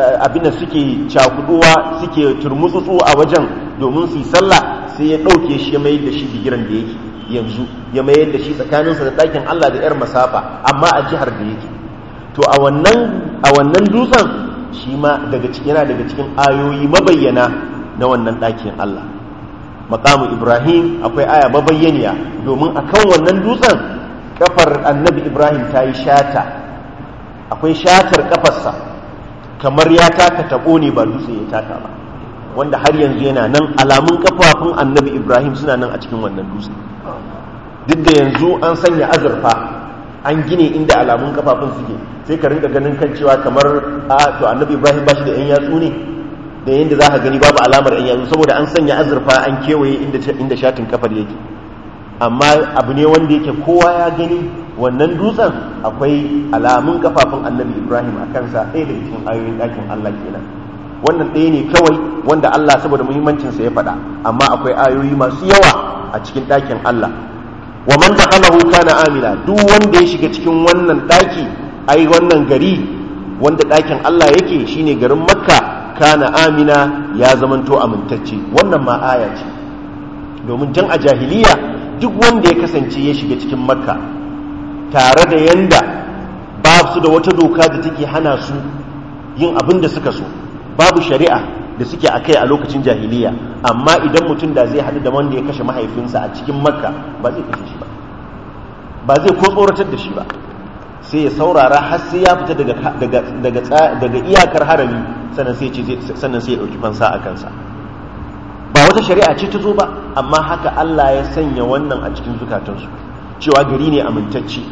cakuduwa, suke turmutsutsu a wajen domin su yi sallah, sai ya ɗauke shi ya mayar da shi bigiran da yake yanzu, ya mayar da shi tsakaninsa da ɗakin Allah da 'yar masafa, amma a jihar da yake. To a wannan dutsen shi ma yana daga cikin ayoyi mabayyana na wannan ɗakin Allah. Maqamu Ibrahim akwai aya mabayyaniya, domin akan wannan dutsen kafar annabi Ibrahim ta yi shata akwai shatar kafarsa kamar ya taka tabo ne ba dutse ya taka ba, wanda har yanzu yana nan, alamun kafafun annabi Ibrahim suna nan a cikin wannan dutse. Duk da yanzu an sanya azurfa an gine inda alamun kafafun suke, sai ka rinka ganin kan cewa kamar to annabi Ibrahim ba shi da 'yan yatsu ne, da yadda za ka gani babu alamar 'yan yatsu saboda an sanya azurfa an kewaye inda shatin kafar yake. Amma abu ne wanda yake kowa ya gani, wannan dutsen akwai alamun kafafun annabi Ibrahim a kansa, ɗaya daga cikin ayoyin ɗakin Allah kenan. Wannan ɗaya ne kawai wanda Allah saboda muhimmancinsa ya faɗa, amma akwai ayoyi masu yawa a cikin ɗakin Allah. Wa man dakhalahu kana amina, duk wanda ya shiga cikin wannan ɗaki, ai wannan gari wanda ɗakin Allah yake shine garin Makka, kana amina, ya zamanto amintacce. Wannan ma aya ce, domin tun a jahiliya duk wanda ya kasance ya shiga cikin Makka tare da yanda ba su da wata doka da take hana su yin abin da suka so, babu shari'a da suke akai a lokacin jahiliya, amma idan mutum da zai haɗu da wanda ya kashe mahaifinsa a cikin Makka ba zai kashe shi ba, ba zai ko tsoratar da shi ba, sai ya saurara har sai ya fita daga iyakar harami, sannan sai ya ɗauki fansa a kansa. Ba wata shari'a ce ta zo ba, amma haka Allah ya sanya wannan a cikin zukatansu, cewa gari ne amintacce,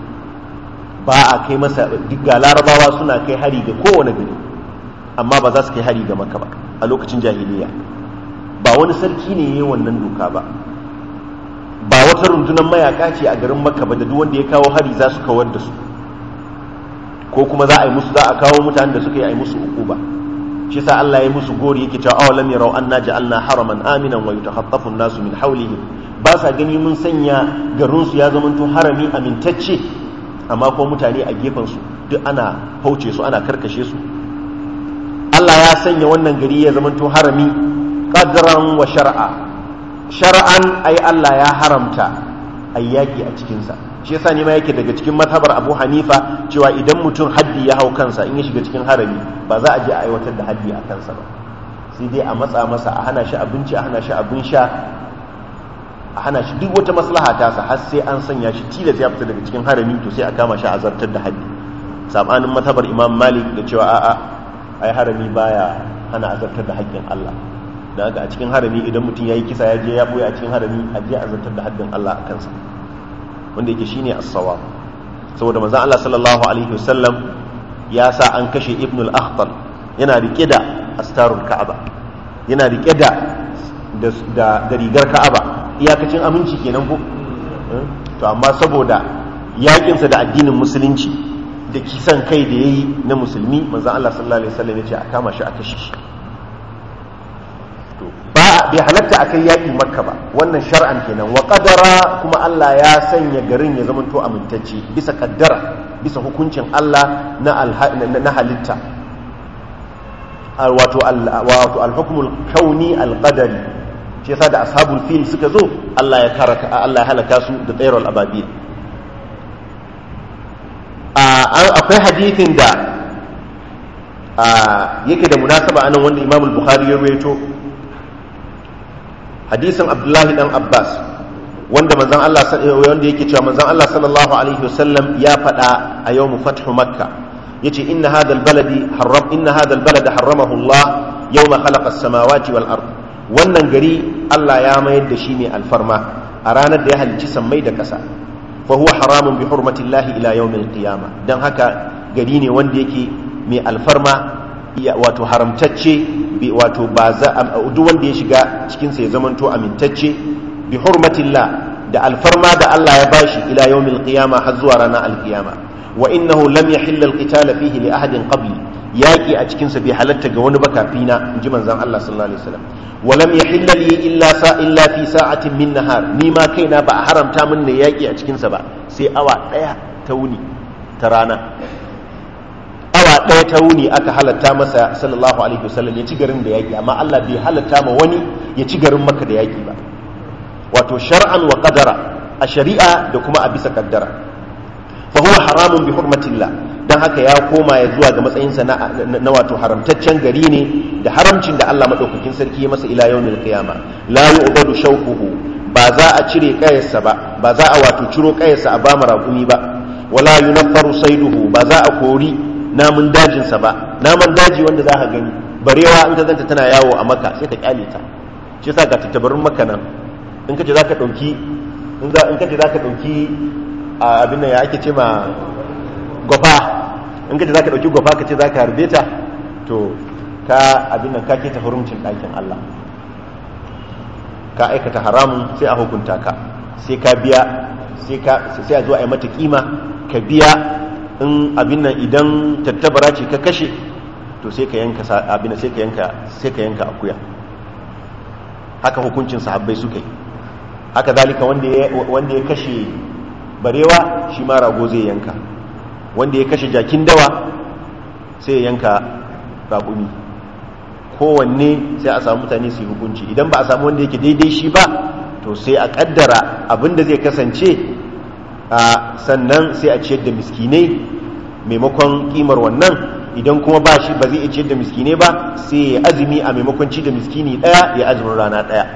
ba a kai masa, ga larabawa suna kai hari ga kowane gari, amma ba za su kai hari ga Makka ba a lokacin jahiliya. Ba wani sarki ne ya yi wannan doka ba, ba wata rundunar mayaka ce a garin Makka ba da duk wanda ya kawo hari za su kawar da su, ko kuma za a kawo mutanen da suka yi musu uquba. Shi sa Allah ya musu gori yake cewa awalam yarau anna ja'alna haraman aminan wa yatakhaffafu an-nasu min hawlihim, ba sa gani mun sanya garin su ya zamanto harami amintacce, amma ko mutane a gefen su duk ana fauce su, ana karkashe su. Allah ya sanya wannan gari ya zamanto harami qadran wa shar'an ai Allah ya haramta ayyaki a cikin sa. Shi yasa ne ma yake daga cikin mazhabar Abu Hanifa cewa idan mutum haddi ya hau kansa in ya shiga cikin harami ba za a je a aiwatar da haddi a kansa ba, sai dai a matsa masa, a hana shi abinci, a hana shi abin sha, a hana shi duk wata maslaha ta sa, har sai an sanya shi tilas ya fita daga cikin harami, to sai a kama shi a zartar da haddi. Sabanin mazhabar Imam Malik da cewa a'a ai harami baya hana azartar da haƙƙin Allah, da haka a cikin harami idan mutum yayi kisa ya je ya boye a cikin harami, a je a zartar da haddin Allah a kansa, wanda yake shine as-sawab. Saboda manzon Allah sallallahu alaihi wasallam ya sa an kashe Ibn al-Akhtal, yana rike da astarul Ka'aba, yana rike da rigar Ka'aba, iyakacin aminci kenan ko to amma saboda yakinsa da addinin musulunci da kisan kai da yayi na musulmi, manzon Allah sallallahu alaihi wasallam ya ce a kama shi a kashe shi. Bai halatta a kai yaƙi Makka ba, wannan shar'an kenan. Wa qadara, kuma Allah ya sanya garin ya zamanto amintacce bisa kaddara, bisa hukuncin Allah na halitta, wato al-hukmul kauni al-qadari. Shi yasa da ashabul fil suka zo, Allah ya halaka su da tsayrul ababil. Akwai hadithin da yake da munasaba anan wanda Imam al-Bukhari ya rawaito, hadisin Abdullahi dan Abbas wanda wanda yake cewa manzon Allah sallallahu alaihi wasallam ya faɗa a yawm fathu Makka, yace inna hadha al-balada harramahu Allah yawma khalaqa as-samawati wal ard. Wannan gari Allah ya mayar da shi ne alfarma a ranar da ya halicci sammai da ƙasa. Fa huwa haramun bi hurmatillahi ila yawm al-qiyamah. Dan haka gari ne wanda yake mai alfarma, wato haramtacce, wato ba za duk wanda ya shiga cikin sa ya zamanto amintacce bi hurmatillah, da alfarma da Allah ya bashi ila yawmil qiyama, har zuwa ranar alqiyama. Wa innahu lam yahill alqital fihi li ahadin qabli, yaki a cikin sa bai halatta ga wani ba kafina, inji manzon Allah sallallahu alaihi wasallam. Wa lam yahill li illa fi sa'atin min nahar, ni ma kaina ba a haramta min ne yaki a cikin sa ba sai awa daya ta wuni ta rana. Awa ɗaya ta wuni aka halatta masa sallallahu alaihi wasallam ya ci garin da yaƙi, amma Allah bai halatta ma wani ya ci garin Makka da yaƙi ba, wato shar'an wa qadara, a shari'a da kuma a bisa kaddara. Fa huwa haramun bi hurmatillah, dan haka ya koma ya zuwa ga matsayinsa na wato haramtaccen gari ne, da haramcin da Allah madaukakin sarki ya masa ila yawmil qiyama. La yu'badu shawquhu, ba za a cire kayarsa ba za a wato ciro kayarsa a ba raƙumi ba. wala yunaffaru sayduhu ba za a kori namun dajinsa ba. Naman daji wanda za ka gani barewa in ka zanta tana yawo a Makka sai ka kyale ta, shi yasa ga tattabarun Makka nan in kace zaka dauki abin nan ya ake ce ma gwafa, in kace zaka dauki gwafa kace zaka harbe ta to ka abin nan ka keta hurumcin ɗakin Allah, ka aikata haramun sai a hukunta ka, sai ka biya, sai a zo a yi mata kima ka biya. In abin nan idan tattabara ce ka kashe to sai ka yanka abin nan sai ka yanka akuya. Haka hukuncin sahabbai suka yi. Haka zalika wanda ya kashe barewa shi ma rago zai yanka, wanda ya kashe jakin dawa sai ya yanka raƙumi. Kowanne sai a samu mutane su yi hukunci. Idan ba a samu wanda yake daidai shi ba to sai a kaddara abin da zai kasance, sannan sai a ciyar da miskinai maimakon kimar wannan. Idan kuma ba shi ba zai iya ciyar da miskinai ba sai ya azumi a maimakon ci da miskini ɗaya ya azumin rana ɗaya.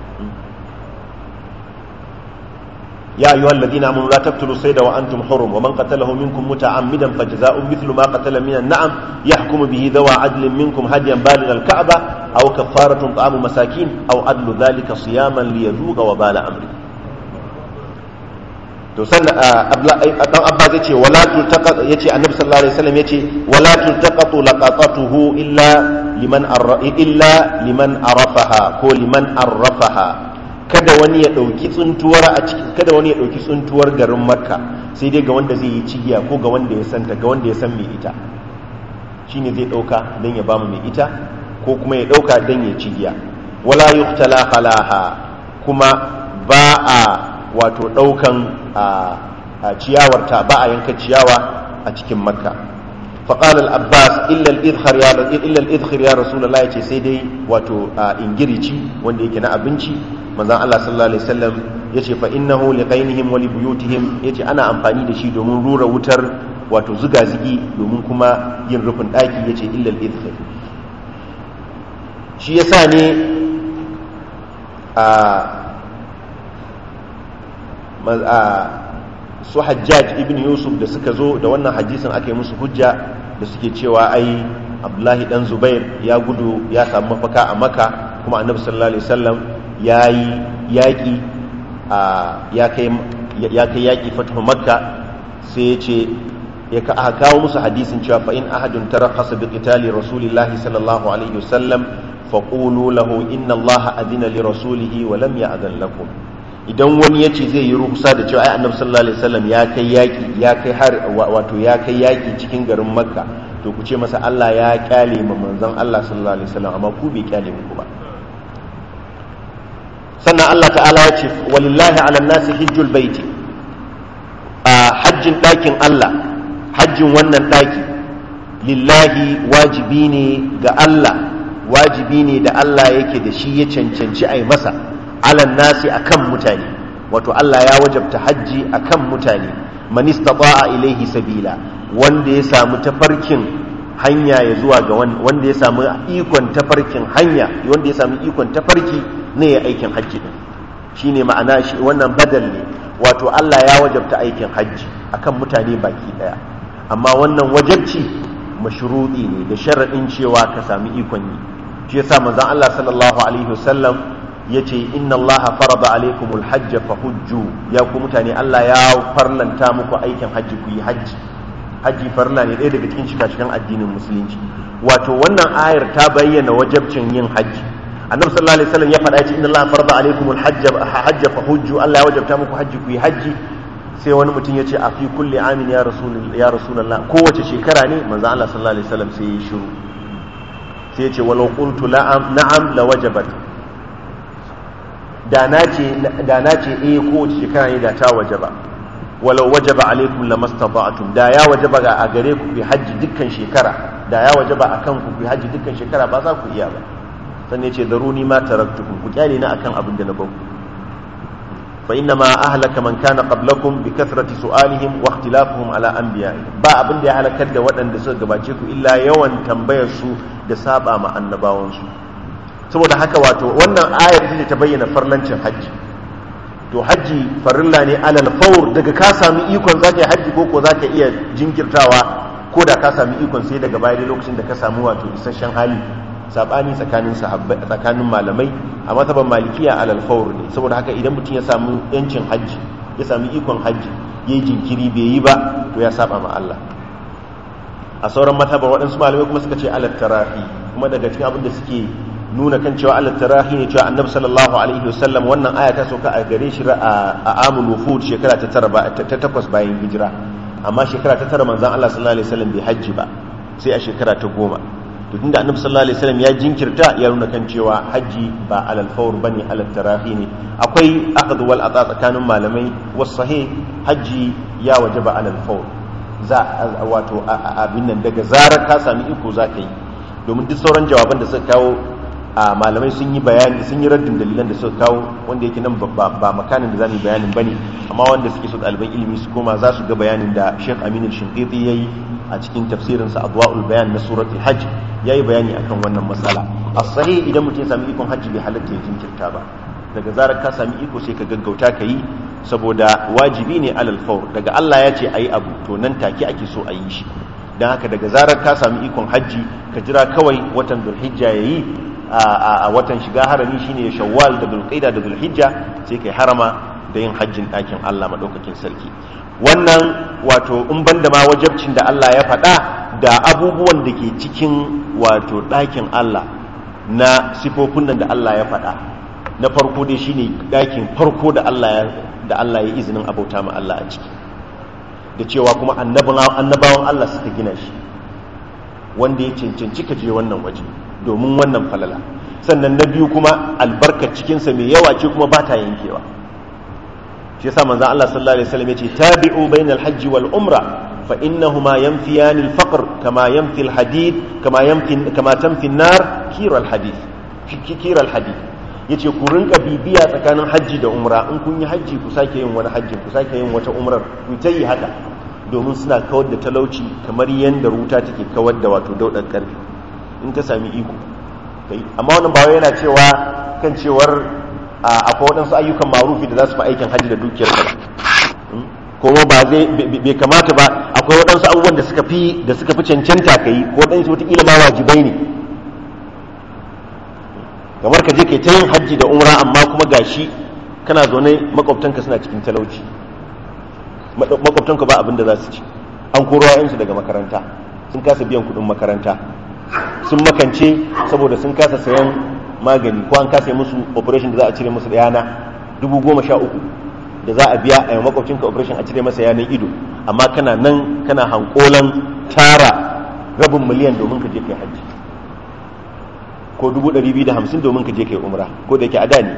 يا أيها الذين آمنوا لا تقتلوا الصيد وأنتم حرم ومن قتله منكم متعمدا فجزاء مثل ما قتل من النعم يحكم به ذوى عدل منكم هديا بالغ الكعبة أو كفارة طعام مساكين أو عدل ذلك صياما ليذوق وبال أمره. to sannan dan Abbas yace wala tultaqat, yace Annabi sallallahu alaihi wasallam yace wala tultaqatu laqatatuhu illa liman arafaha ko liman arrafaha. Kada wani ya dauki tsuntuwar garin Makka sai dai ga wanda zai yi cigiya ko ga wanda ya santa, ga wanda ya san mai ita shine zai dauka dan ya bamu mai ita, ko kuma ya dauka dan ya cigiya. Wala yuqtala khalaha, kuma ba a wato daukan ciyawarta, ba a yanka ciyawa a cikin Makka. faqala al-Abbas illa al-idkhir ya Rasulullah, yace sai dai wato ingirici wanda yake na abinci. Manzon Allah sallallahu alaihi wasallam yace fa innahu liqainihim wa li buyutihim, yace ana amfani da shi domin rura wutar wato zugazigi, domin kuma yin rufin daki, yace illa al-idkhir. Shi yasa ne su Hajjaj ibn Yusuf da suka zo da wannan hadisin aka yi musu hujja da suke cewa ai Abdullahi dan Zubair ya gudu ya samu mafaka a Makka, kuma Annabi sallallahu alaihi wasallam ya yi yaƙi ya kai yaƙi fatahu Makka, sai ya ce ya kawo musu hadisin cewa fa in ahadun tarakhasa bi qitali rasulillahi sallallahu alaihi wasallam faqulu lahu inna allaha adina li rasulihi wa lam ya'zan lakum. Idan wani yace zai yi ruhusa da cewa ai Annabi sallallahu alaihi wasallam ya kai yaƙi cikin garin Makka, to ku ce masa Allah ya kyale ma manzon Allah sallallahu alaihi wasallam, amma ku bai kyale muku ba. Sannan Allah ta'ala ya ce walillahi ala nasi hijjul baiti, hajjin ɗakin Allah, hajjin wannan ɗaki lillahi wajibi ne ga Allah, wajibi ne da Allah yake da shi ya cancanci a yi masa, ala nasi akan mutane, wato Allah ya wajabta hajji akan mutane. Man istata'a ilaihi sabila, wanda ya samu tafarkin hanya ya zuwa ga wanda ya samu ikon tafarkin hanya, wanda ya samu ikon tafarki ne ya aikin hajji din, shine ma'ana shi wannan badal ne, wato Allah ya wajabta aikin hajji akan mutane baki daya, amma wannan wajabci mashruɗi ne da sharadin cewa ka sami ikon yi. Shi yasa manzon Allah sallallahu alaihi wasallam yace inna Allah farada alaikumul hajj fahujju, ya ku mutane Allah ya farlanta muku aikin hajji, ku yi hajji. Hajji farla ne ɗaya daga cikin shika-shikan addinin musulunci. Wato wannan ayar ta bayyana wajabcin yin hajji. Annabi sallallahu alaihi wasallam ya faɗa yace inna Allah farada alaikumul hajj fahujju, Allah ya wajabta muku hajji, ku yi hajji. Sai wani mutum yace a fi kulli amin ya rasulullah, kowace shekara ne? Manzo Allah sallallahu alaihi wasallam sai ya shiru, sai yace walau qultu na'am la wajabat, da na ce kowace shekara ne da ta wajaba. Walau wajaba alaikum lamastata'tum, da ya wajaba a gare ku fi hajji dukkan shekara, da ya wajaba akan ku fi hajji dukkan shekara, ba za ku iya ba. Sannan yace daruni ma taraktukum, ku kyale na akan abin da na ba ku. Fa inna ma ahlaka man kana qablakum bi kathrati su'alihim wa ikhtilafuhum ala anbiya'ihim, ba abin da ya halakar da waɗanda suka gabace ku illa yawan tambayar su da saba ma annabawan su. Saboda haka wato wannan ayar ce ta bayyana farlancin hajji. to hajji farilla ne alal fawr, daga ka sami ikon za ka yi hajji ko za ka iya jinkirtawa ko da ka sami ikon sai daga baya lokacin da ka samu wato isasshen hali. Sabani tsakanin malamai a mazhaban malikiya alal fawr ne, saboda haka idan mutum ya samu yancin hajji, ya sami ikon hajji, yayi jinkiri bai yi ba, to ya saba ma Allah. A sauran mazhaban waɗansu malamai kuma suka ce alal tarahi, kuma daga cikin abin da suke nuna kan cewa alal tarahi ne cewa annabi sallallahu alaihi wasallam wannan aya ta sauka a gare shi a amul wufud shekara ta 8 bayan hijira, amma shekara ta 9 manzon Allah sallallahu alaihi wasallam bai hajji ba sai a shekara ta 10. to tunda annabi sallallahu alaihi wasallam ya jinkirta, ya nuna kan cewa hajji ba alal fawr bane, alal tarahi ne. Akwai akhdhu wal ata tsakanin malamai, was sahih hajji ya wajaba alal fawr, wato abin nan daga zarar ka sami iko za ka yi, domin duk sauran jawaban da suka kawo malamai sun yi bayani, sun yi raddin dalilan da suka kawo, wanda yake nan ba makanin da za mu yi bayanin bane, amma wanda suke so ɗaliban ilimi su koma za su ga bayanin da Sheikh Aminu Shinqiti yayi a cikin tafsirinsa Adwa'ul Bayan na suratul Hajj, yayi bayani akan wannan matsala. As-sahih idan mutum ya sami ikon hajji bai halatta ya jinkirta ba, daga zarar ka sami iko sai ka gaggauta ka yi, saboda wajibi ne alal fawr, daga Allah ya ce ayi abu to nan take ake so a yi shi. Dan haka daga zarar ka sami ikon hajji ka jira kawai watan Dhulhijja yayi, a watan shiga harami shine Shawwal da Dhulqa'da da Dhulhijja, sai kai harama da yin hajjin ɗakin Allah madaukakin sarki. Wannan wato in banda ma wajabcin da Allah ya faɗa da abubuwan da ke cikin wato ɗakin Allah na sifofin nan da Allah ya faɗa, na farko dai shine ɗakin farko da Allah ya izinin abauta ma Allah a ciki, da cewa kuma annabawan Allah suka gina shi, wanda ya cancanci ka je wannan waje domin wannan falala. Sannan na biyu kuma albarkar cikinsa mai yawa ce kuma ba ta yankewa. shi yasa manzon Allah sallallahu alaihi wasallam yace tabi'u bainal hajji wal umra fa innahuma yanfiyan al faqr kama yanfi al hadid kama tanfi an nar kira al hadid yace ku rinka bibiya tsakanin hajji da umra, in kun yi hajji ku sake yin wani hajji, ku sake yin wata umrar, ku ta yi haka, domin suna kawar da talauci kamar yanda ruta take kawar da wato daudar karfi in ka sami iko kai. Amma wannan ba wai yana cewa kan cewar akwai waɗansu ayyukan marufi da za su fi aikin hajji da dukiyar ka, kuma ba bai kamata ba. Akwai waɗansu abubuwan da suka fi cancanta ka yi, ko waɗansu wataƙila ma wajibai ne, kamar ka je kai ta yin hajji da umra amma kuma gashi kana zaune makwabtanka suna cikin talauci, makwabtanka ba abin da za su ci, an koro yayansu daga makaranta, sun kasa biyan kuɗin makaranta, sun makance saboda sun kasa sayan magani, ko an kasa musu operation da za a cire musu da yana 13,000 da za a biya a yi makwabcinka operation a cire masa yanar ido, amma kana nan kana hankolan tara 250,000 domin ka je kai hajji, ko 250,000 domin ka je kai umra, ko da yake a da ne.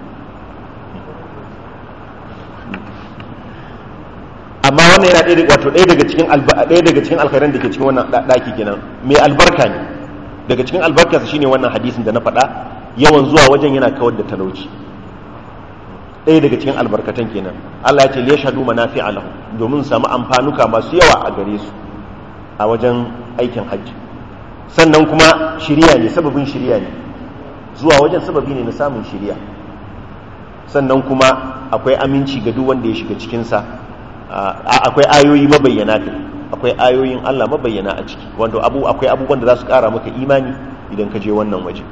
Amma wannan yana ɗaya daga cikin alkhairan da ke cikin wannan ɗaki kenan, mai albarka ne. Daga cikin albarkarsa shine wannan hadisin da na faɗa, yawan zuwa wajen yana kawar da talauci. Ɗaya daga cikin albarkatan kenan, Allah ya ce liyashhadu manafi'a lahum, domin samu amfanuka masu yawa a gare su a wajen aikin hajji. Sannan kuma shiriya ne, sababin shiriya ne, zuwa wajen sababi ne na samun shiriya. Sannan kuma akwai aminci ga duk wanda ya shiga cikinsa, akwai ayoyi mabayyana kai, akwai ayoyin Allah mabayyana a ciki, wanda akwai abubuwan da za su kara maka imani idan ka je wannan waje.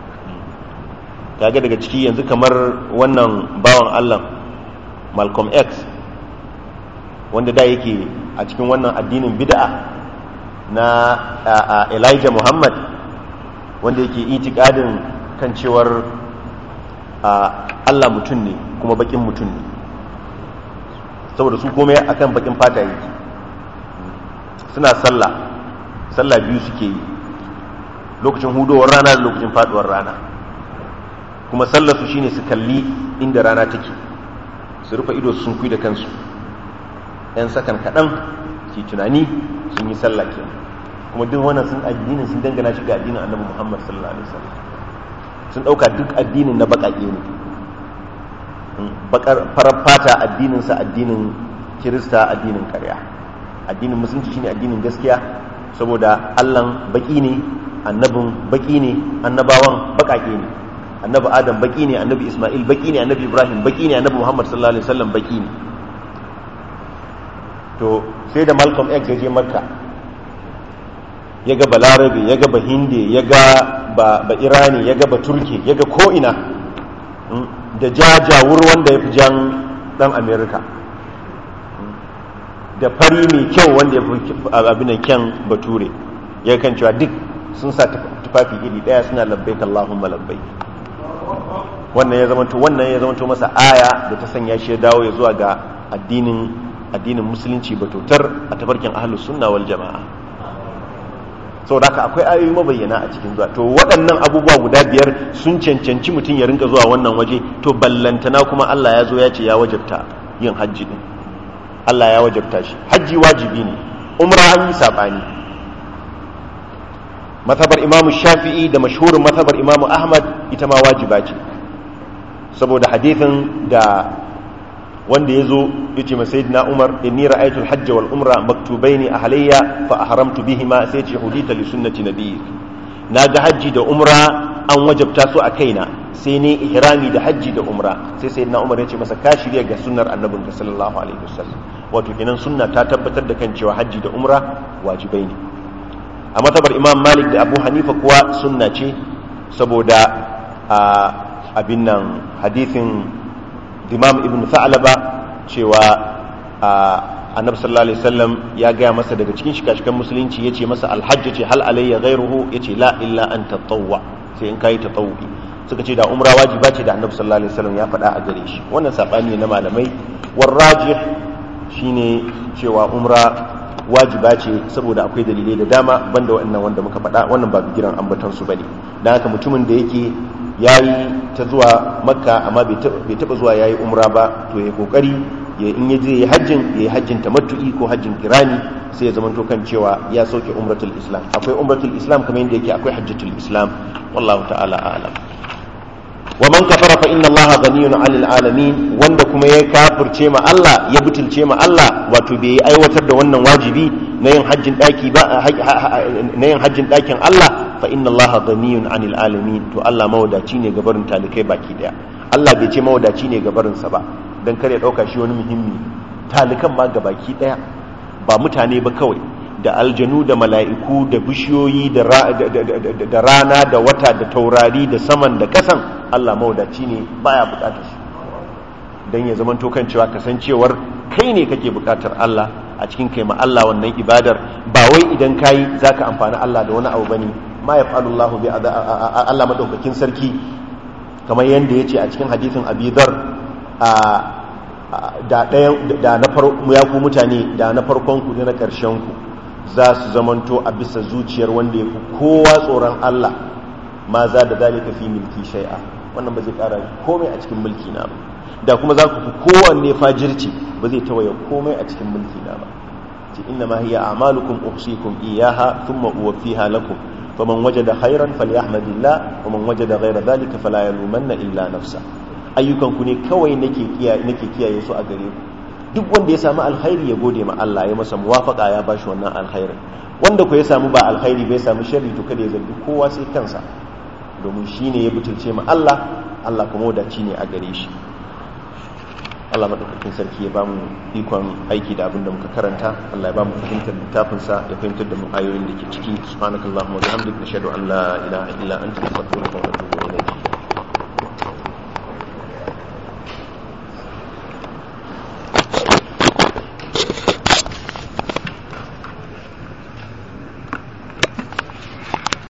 Kaga daga ciki yanzu kamar wannan bawan Allah Malcolm X, wanda da yake a cikin wannan addinin bid'a na Elijah Muhammad, wanda yake itikadin kan cewar Allah mutum ne kuma bakin mutum ne, saboda su komai akan bakin fata yake. Suna sallah biyu suke yi, lokacin hudowar rana da lokacin faduwar rana, kuma sallar su shine su kalli inda rana take, su rufe ido su sunkuyi da kansu ɗan sakan kaɗan su tunani, sun yi sallah kenan. Kuma duk wannan sun addinin sun dangana shi ga addinin Annabi Muhammad sallallahu alaihi wasallam, sun dauka duk addinin na baƙaƙe ne, farar fata addinin sa addinin Kirista addinin ƙarya. Addinin musulunci shine addinin gaskiya, saboda Allahn baki ne, annabin baki ne, annabawan bakake ne, annabi adam baki ne, annabi isma'il baki ne, annabi ibrahim baki ne, annabi muhammad sallallahu alaihi wasallam baki ne. To sai da Malcolm X ya je Makka ya ga balarabe, ya ga bahinde, ya ga ba irani, ya ga ba turki, ya ga ko'ina da jajawur wanda ya fi jan dan america, da fari mai kyau wanda ya fi abinan kyan bature, ya kan cewa duk sun sa tufafi iri daya suna labbaik Allahumma labbaik. Wannan ya zamanto masa aya da ta sanya shi ya dawo ya zuwa ga addinin musulunci batutar a tafarkin ahlus sunna wal jama'a. Saboda haka akwai ayoyi mabayyana a cikin zuwa. To waɗannan abubuwa guda biyar sun cancanci mutum ya rinka zuwa wannan waje, to ballantana kuma Allah ya zo ya ce ya wajabta yin hajji din. Allah ya wajabta shi. Hajji wajibi ne. Umra an yi sabani. Mazhabar Imam Shafi'i da mashhurin mazhabar Imam Ahmad ita ma wajiba ce. Saboda hadithin da wanda ya zo ya ce masayidina Umar, inni ra'aytul hajja wal umra maktubaini ahliya fa ahramtu bihima, sai ce hudita li sunnati nabiyyik. Naga hajji da umra an wajabta su a kaina, sai ne ihrami da hajji da umra. Sai sayyidina Umar ya ce masa ka shirya ga sunnar annabinka sallallahu alaihi wasallam. Wato kenan sunna ta tabbatar da kan cewa hajji da umra wajibai ne. A matabar Imam Malik da Abu Hanifa kuwa sunna ce, saboda abin nan hadithin Imam Ibn Tha'laba cewa annabi sallallahu alaihi wasallam ya gaya masa daga cikin shikashikan musulunci, yace masa alhajj ce hal alayya ghayruhu, yace la illa an tatawwa, sai in kai tatawwi. Suka ce da umra wajiba ce da annabi sallallahu alaihi wasallam ya faɗa a gare shi. Wannan sabani ne na malamai. War rajih shine cewa umra wajiba ce, saboda akwai dalilai da dama banda waɗannan wanda muka faɗa. Wannan ba bigiran ambatan su bane. Dan haka mutumin da yake yayi ta zuwa Makka amma bai taba zuwa yayi umra ba, to ya kokari in yaje yayi hajjin tamattu'i ko hajjin kirani, sai ya zamanto kan cewa ya sauke umratul islam. Akwai umratul islam kamar yadda yake akwai hajjatul islam. Wallahu ta'ala a'lam. Wa man kafara fa inna allaha ghaniyun 'anil alamin. Wanda kuma ya kafirce ma Allah, ya butulce ma Allah, wato bai aiwatar da wannan wajibi na yin hajjin daki ba, na yin hajjin dakin Allah, fa inna allaha ghaniyun 'anil alamin. To Allah mawadaci ne ga barin talikai baki daya. Allah bai ce mawadaci ne ga barin sa ba dan kare dauka shi wani muhimmi. Talikan ma ga baki daya, ba mutane ba kawai, da aljanu da mala'iku da bishiyoyi da rana da wata da taurari da saman da kasan, Allah mawadaci ne, baya bukatar su. Dan ya zaman to kan cewa kasancewar kai ne kake bukatar Allah a cikin kai ma Allah wannan ibadar, ba wai idan kai zaka amfani Allah da wani abu bane. Ma yaf'alullahu bi Allah madaukakin sarki, kamar yanda yace a cikin hadisin Abi Dharr, da na farko ya ku mutane, da na farkon ku da na karshen ku za su zamanto a bisa zuciyar wanda ya fi kowa tsoron Allah, ma za da zalika fi milki shay'a. Wannan ba zai kara komai a cikin mulki na ba. Da kuma za ku fi kowanne fajirci, ba zai tawaye komai a cikin mulki na ba. ce inna ma hiya a'malukum uhsikum iyyaha thumma uwaffiha lakum faman wajada khairan falyahmadillah wa man wajada ghayra dhalika fala yalumanna illa nafsa. Ayyukan ku ne kawai nake kiyaye su a gare ku. Duk wanda ya samu alkhairi ya gode ma Allah, ya masa muwafaqa, ya bashi wannan alkhairin. Wanda ku ya samu ba alkhairi bai samu sharri, to kada ya zargi kowa sai kansa, domin shine ya butulce ma Allah, Allah kuma wadaci ne a gare shi. Allah madaukakin sarki ya bamu ikon aiki da abin da muka karanta. Allah ya bamu fahimtar littafin sa, ya fahimtar da mu ayoyin da ke ciki. Subhanakallahumma wa bihamdika, nashhadu an la ilaha illa anta, nastaghfiruka wa natubu